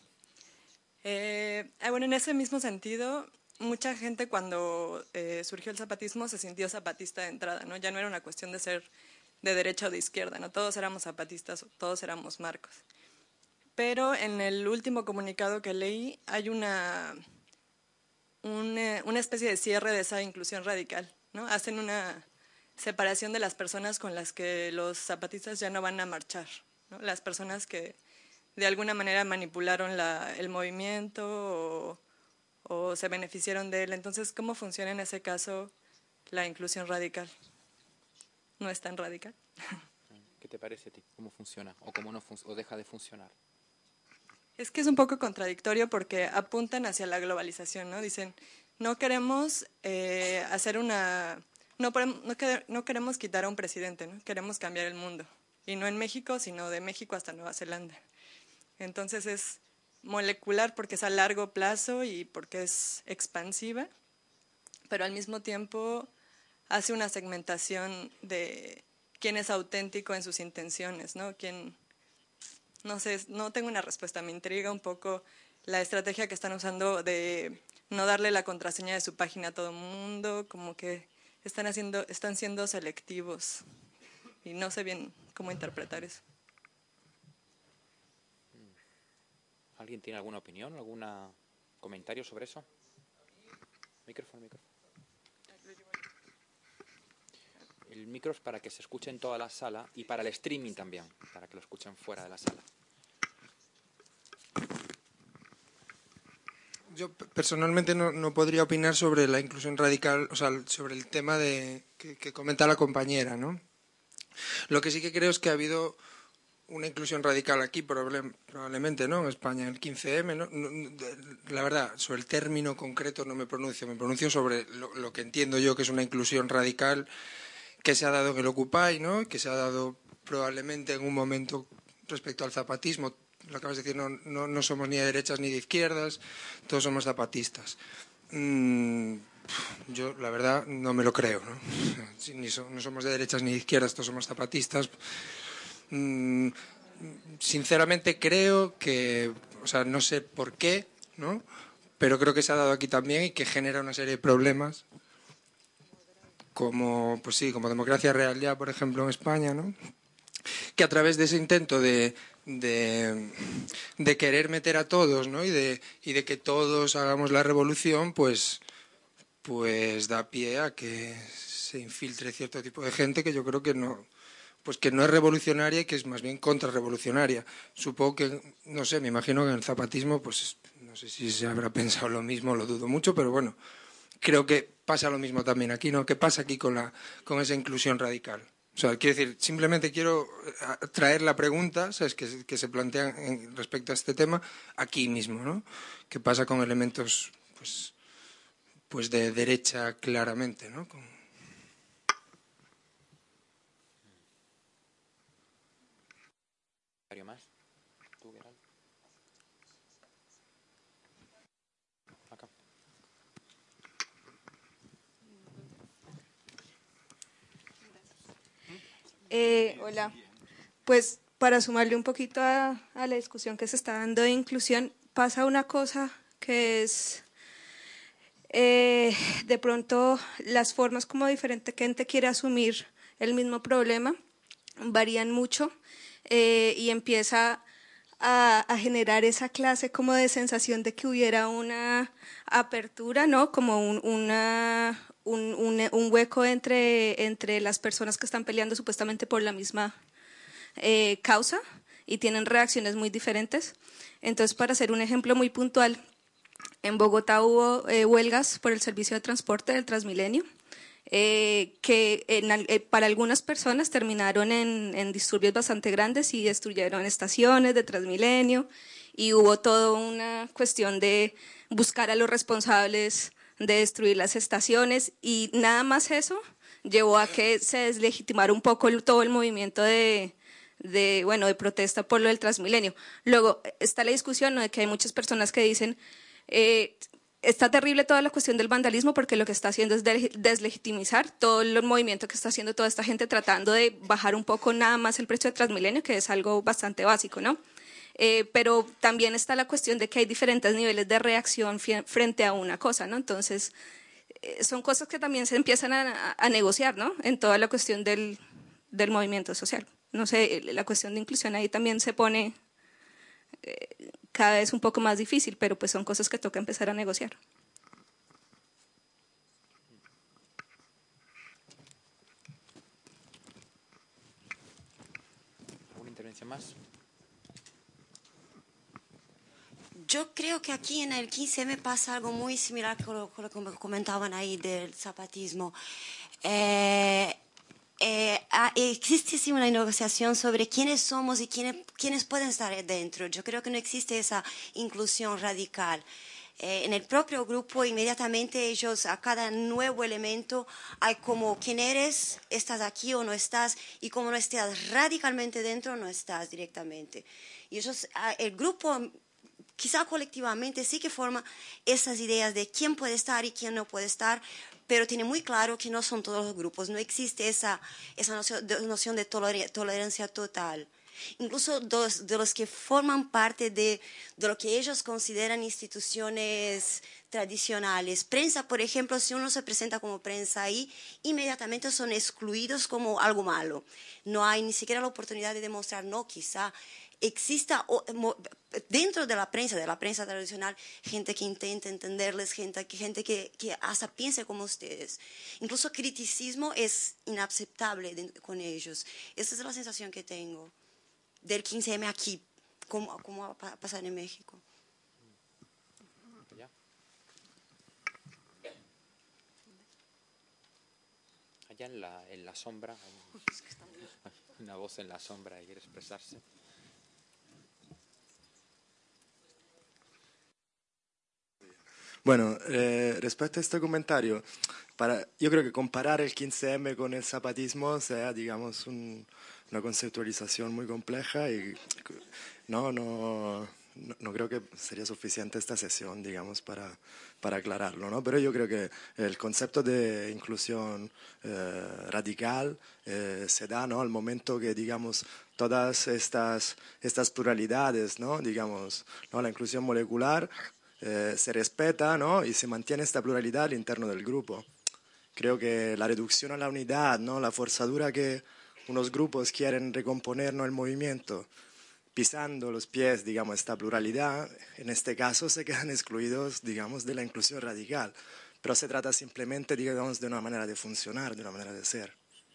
Eh, bueno, en ese mismo sentido, mucha gente cuando eh, surgió el zapatismo se sintió zapatista de entrada, ¿no? Ya no era una cuestión de ser de derecha o de izquierda, ¿no? Todos éramos zapatistas, todos éramos marcos. Pero en el último comunicado que leí hay una, una, una especie de cierre de esa inclusión radical, ¿no? Hacen una separación de las personas con las que los zapatistas ya no van a marchar, ¿no? Las personas que de alguna manera manipularon la, el movimiento o, o se beneficiaron de él. Entonces, ¿cómo funciona en ese caso la inclusión radical? ¿No es tan radical? ¿Qué te parece a ti? ¿Cómo funciona? ¿O cómo no fun- o deja de funcionar? Es que es un poco contradictorio porque apuntan hacia la globalización, ¿no? Dicen, no queremos eh, hacer una... No, no, no queremos quitar a un presidente, ¿no? Queremos cambiar el mundo. Y no en México, sino de México hasta Nueva Zelanda. Entonces es molecular porque es a largo plazo y porque es expansiva, pero al mismo tiempo hace una segmentación de quién es auténtico en sus intenciones, ¿no? Quién, no sé, no tengo una respuesta, me intriga un poco la estrategia que están usando de no darle la contraseña de su página a todo el mundo, como que están haciendo, están siendo selectivos y no sé bien cómo interpretar eso. ¿Alguien tiene alguna opinión, alguna ¿Comentarios sobre eso? Micrófono, micrófono. El micro es para que se escuche en toda la sala y para el streaming también, para que lo escuchen fuera de la sala. Yo personalmente no, no podría opinar sobre la inclusión radical, o sea, sobre el tema de que, que comenta la compañera, ¿no? Lo que sí que creo es que ha habido una inclusión radical aquí, problem, probablemente, ¿no? En España, el quince eme, ¿no? La verdad, sobre el término concreto no me pronuncio, me pronuncio sobre lo, lo que entiendo yo que es una inclusión radical que se ha dado en el Occupy, ¿no? Que se ha dado probablemente en un momento respecto al zapatismo. Lo acabas de decir, no, no, no somos ni de derechas ni de izquierdas, todos somos zapatistas. Mm, yo, la verdad, no me lo creo, ¿no? Ni so, no somos de derechas ni de izquierdas, todos somos zapatistas. Mm, sinceramente creo que, o sea, no sé por qué, ¿no? Pero creo que se ha dado aquí también y que genera una serie de problemas, como, pues sí, como Democracia Real Ya, por ejemplo, en España, ¿no? Que a través de ese intento de, de, de querer meter a todos, ¿no? y, de, y de que todos hagamos la revolución, pues, pues da pie a que se infiltre cierto tipo de gente que yo creo que no, pues que no es revolucionaria y que es más bien contrarrevolucionaria. Supongo que, no sé, me imagino que en el zapatismo, pues no sé si se habrá pensado lo mismo, lo dudo mucho, pero bueno, creo que pasa lo mismo también aquí, ¿no? ¿Qué pasa aquí con, la, con esa inclusión radical? O sea, quiero decir, simplemente quiero traer la pregunta, ¿sabes?, que, que se plantean en, respecto a este tema aquí mismo, ¿no? ¿Qué pasa con elementos, pues, pues de derecha claramente, ¿no? Con... más? ¿Tú, Gerald? Acá. Eh, hola. Pues para sumarle un poquito a, a la discusión que se está dando de inclusión, pasa una cosa que es eh, de pronto las formas como diferente gente quiere asumir el mismo problema varían mucho eh, y empieza a, a generar esa clase como de sensación de que hubiera una apertura, ¿no? Como un, una, un, un, un hueco entre, entre las personas que están peleando supuestamente por la misma eh, causa y tienen reacciones muy diferentes. Entonces, para hacer un ejemplo muy puntual, en Bogotá hubo eh, huelgas por el servicio de transporte del Transmilenio, eh, que en, eh, para algunas personas terminaron en, en disturbios bastante grandes y destruyeron estaciones de Transmilenio, y hubo toda una cuestión de buscar a los responsables de destruir las estaciones, y nada más eso llevó a que se deslegitimara un poco el, todo el movimiento de, de, bueno, de protesta por lo del Transmilenio. Luego está la discusión, ¿no?, de que hay muchas personas que dicen eh, está terrible toda la cuestión del vandalismo porque lo que está haciendo es deslegitimizar todo el movimiento que está haciendo toda esta gente tratando de bajar un poco nada más el precio de Transmilenio, que es algo bastante básico, ¿no? Eh, pero también está la cuestión de que hay diferentes niveles de reacción frente a una cosa, ¿no? Entonces, eh, son cosas que también se empiezan a, a negociar, ¿no?, en toda la cuestión del, del movimiento social. No sé, la cuestión de inclusión ahí también se pone eh, cada vez un poco más difícil, pero pues son cosas que toca empezar a negociar. ¿Alguna intervención más? Yo creo que aquí en el quince eme pasa algo muy similar con lo, con lo que comentaban ahí del zapatismo. Eh, eh, existe sí una negociación sobre quiénes somos y quiénes, quiénes pueden estar dentro. Yo creo que no existe esa inclusión radical. Eh, en el propio grupo, inmediatamente ellos, a cada nuevo elemento, hay como quién eres, estás aquí o no estás, y como no estás radicalmente dentro, no estás directamente. Y ellos, el grupo, quizá colectivamente, sí que forma esas ideas de quién puede estar y quién no puede estar, pero tiene muy claro que no son todos los grupos, no existe esa, esa noción de, noción de toler, tolerancia total. Incluso dos, de los que forman parte de, de lo que ellos consideran instituciones tradicionales. Prensa, por ejemplo, si uno se presenta como prensa ahí, inmediatamente son excluidos como algo malo. No hay ni siquiera la oportunidad de demostrar, no, quizá exista dentro de la prensa, de la prensa tradicional, gente que intenta entenderles, gente, gente que, que hasta piense como ustedes. Incluso criticismo es inaceptable de, con ellos. Esa es la sensación que tengo del quince eme aquí, como, como va a pasar en México. Allá en la, en la sombra, hay una voz en la sombra y quiere expresarse. Bueno, eh, respecto a este comentario, para, yo creo que comparar el quince eme con el zapatismo sea, digamos, un, una conceptualización muy compleja y no, no, no, no creo que sería suficiente esta sesión, digamos, para, para aclararlo, ¿no? Pero yo creo que el concepto de inclusión eh, radical eh, se da, ¿no?, al momento que, digamos, todas estas, estas pluralidades, ¿no?, digamos, ¿no?, la inclusión molecular Eh, se respeta, ¿no?, y se mantiene esta pluralidad al interno del grupo. Creo que la reducción a la unidad, ¿no?, la forzadura que unos grupos quieren recomponer, ¿no?, el movimiento, pisando los pies, digamos, esta pluralidad, en este caso se quedan excluidos, digamos, de la inclusión radical. Pero se trata simplemente, digamos, de una manera de funcionar, de una manera de ser.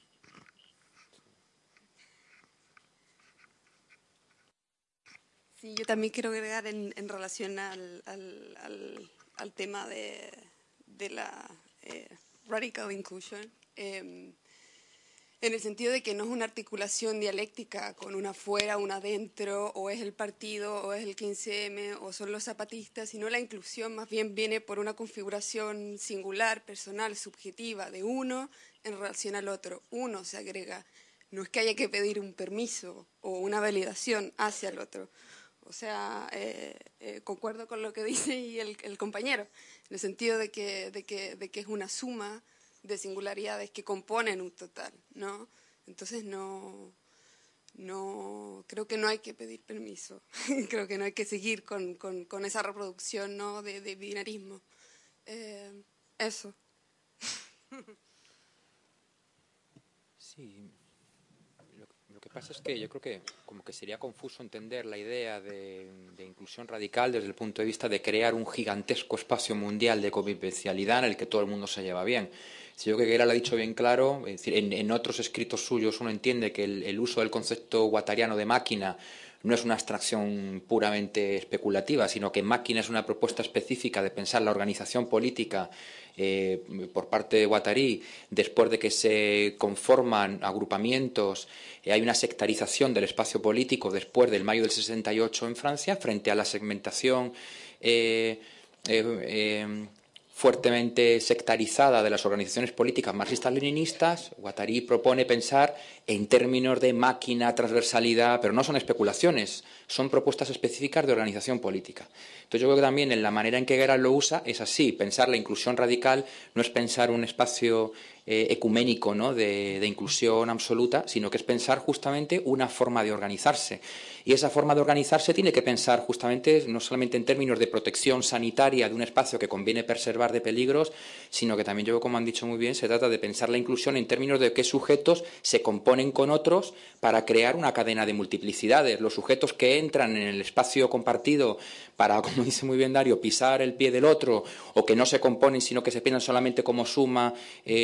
Sí, yo también quiero agregar en, en relación al, al, al, al tema de, de la eh, radical inclusion, eh, en el sentido de que no es una articulación dialéctica con una afuera, una adentro, o es el partido, o es el quince eme, o son los zapatistas, sino la inclusión más bien viene por una configuración singular, personal, subjetiva, de uno en relación al otro. Uno se agrega, no es que haya que pedir un permiso o una validación hacia el otro. O sea, eh, eh, concuerdo con lo que dice y el, el compañero, en el sentido de que, de, que, de que es una suma de singularidades que componen un total, ¿no? Entonces no, no creo que no hay que pedir permiso, creo que no hay que seguir con, con, con esa reproducción, ¿no?, de, de binarismo. Eh, eso. Sí. Lo que pasa es que yo creo que como que sería confuso entender la idea de, de inclusión radical desde el punto de vista de crear un gigantesco espacio mundial de convivencialidad en el que todo el mundo se lleva bien. Si yo creo que Gera lo ha dicho bien claro, es decir, en, en otros escritos suyos uno entiende que el, el uso del concepto guattariano de máquina no es una abstracción puramente especulativa, sino que máquina es una propuesta específica de pensar la organización política eh, por parte de Guattari, después de que se conforman agrupamientos, eh, hay una sectarización del espacio político después del mayo del sesenta y ocho en Francia, frente a la segmentación eh, eh, eh, fuertemente sectarizada de las organizaciones políticas marxistas-leninistas. Guattari propone pensar en términos de máquina, transversalidad, pero no son especulaciones, son propuestas específicas de organización política. Entonces yo creo que también en la manera en que Gera lo usa es así, pensar la inclusión radical no es pensar un espacio eh, ecuménico, ¿no?, de, de inclusión absoluta, sino que es pensar justamente una forma de organizarse. Y esa forma de organizarse tiene que pensar justamente no solamente en términos de protección sanitaria de un espacio que conviene preservar de peligros, sino que también, yo como han dicho muy bien, se trata de pensar la inclusión en términos de qué sujetos se componen con otros para crear una cadena de multiplicidades. Los sujetos que entran en el espacio compartido para, como dice muy bien Dario, pisar el pie del otro, o que no se componen sino que se piensan solamente como suma,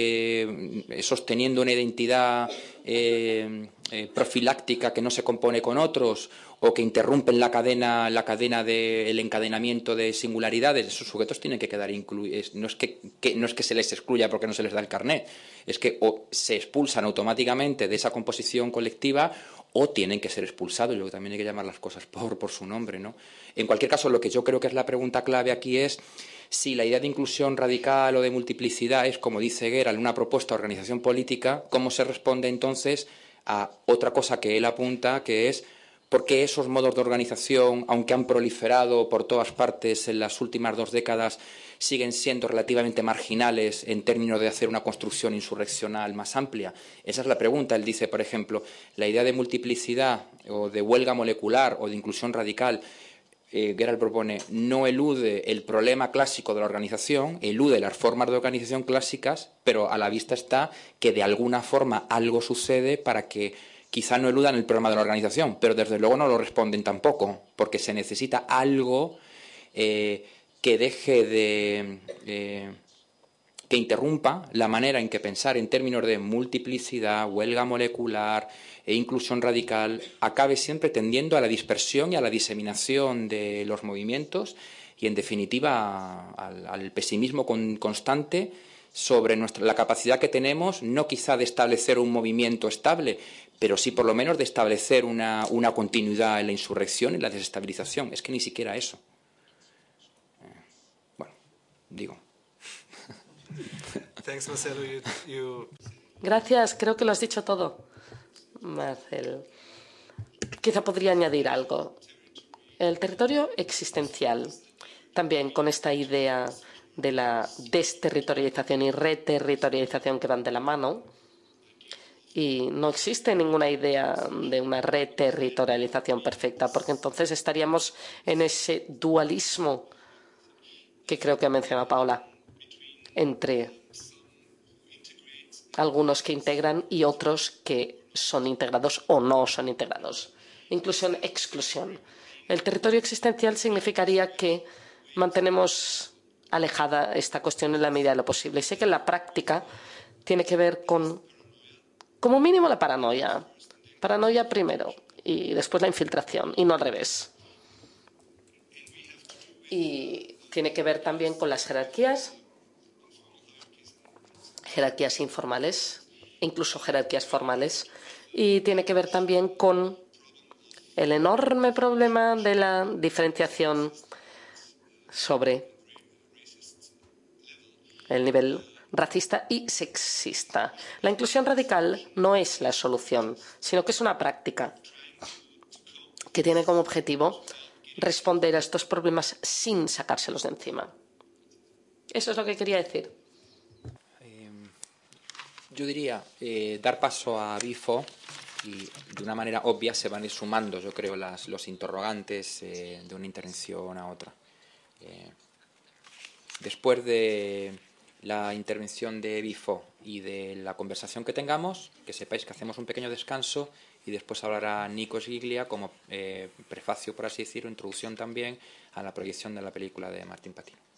eh, sosteniendo una identidad eh, eh, profiláctica que no se compone con otros, o que interrumpen la cadena la cadena del encadenamiento de singularidades, esos sujetos tienen que quedar incluidos. No es que, que, no es que se les excluya porque no se les da el carnet, es que o se expulsan automáticamente de esa composición colectiva o tienen que ser expulsados. Y luego también hay que llamar las cosas por, por su nombre, ¿no? En cualquier caso, lo que yo creo que es la pregunta clave aquí es si la idea de inclusión radical o de multiplicidad es, como dice Gera, una propuesta de organización política, ¿cómo se responde entonces a otra cosa que él apunta, que es por qué esos modos de organización, aunque han proliferado por todas partes en las últimas dos décadas, siguen siendo relativamente marginales en términos de hacer una construcción insurreccional más amplia? Esa es la pregunta. Él dice, por ejemplo, la idea de multiplicidad o de huelga molecular o de inclusión radical, eh, Gerald propone, no elude el problema clásico de la organización, elude las formas de organización clásicas, pero a la vista está que de alguna forma algo sucede para que quizá no eludan el problema de la organización, pero desde luego no lo responden tampoco, porque se necesita algo eh, que deje de... Eh, que interrumpa la manera en que pensar en términos de multiplicidad, huelga molecular e inclusión radical acabe siempre tendiendo a la dispersión y a la diseminación de los movimientos y, en definitiva, al, al pesimismo con, constante sobre nuestra, la capacidad que tenemos, no quizá de establecer un movimiento estable, pero sí por lo menos de establecer una, una continuidad en la insurrección y la desestabilización. Es que ni siquiera eso. Eh, bueno, digo... Thanks, Marcelo. You, you... Gracias, creo que lo has dicho todo, Marcel. Quizá podría añadir algo. El territorio existencial, también con esta idea de la desterritorialización y reterritorialización que van de la mano, y no existe ninguna idea de una reterritorialización perfecta, porque entonces estaríamos en ese dualismo que creo que ha mencionado Paola, entre algunos que integran y otros que son integrados o no son integrados. Inclusión, exclusión. El territorio existencial significaría que mantenemos alejada esta cuestión en la medida de lo posible. Y sé que en la práctica tiene que ver con, como mínimo, la paranoia. Paranoia primero y después la infiltración, y no al revés. Y tiene que ver también con las jerarquías, jerarquías informales, incluso jerarquías formales, y tiene que ver también con el enorme problema de la diferenciación sobre el nivel racista y sexista. La inclusión radical no es la solución, sino que es una práctica que tiene como objetivo responder a estos problemas sin sacárselos de encima. Eso es lo que quería decir. Yo diría eh, dar paso a Bifo, y de una manera obvia se van a ir sumando, yo creo, las, los interrogantes eh, de una intervención a otra. Eh, después de la intervención de Bifo y de la conversación que tengamos, que sepáis que hacemos un pequeño descanso y después hablará Nikos Giglia como eh, prefacio, por así decirlo, introducción también a la proyección de la película de Martín Patino.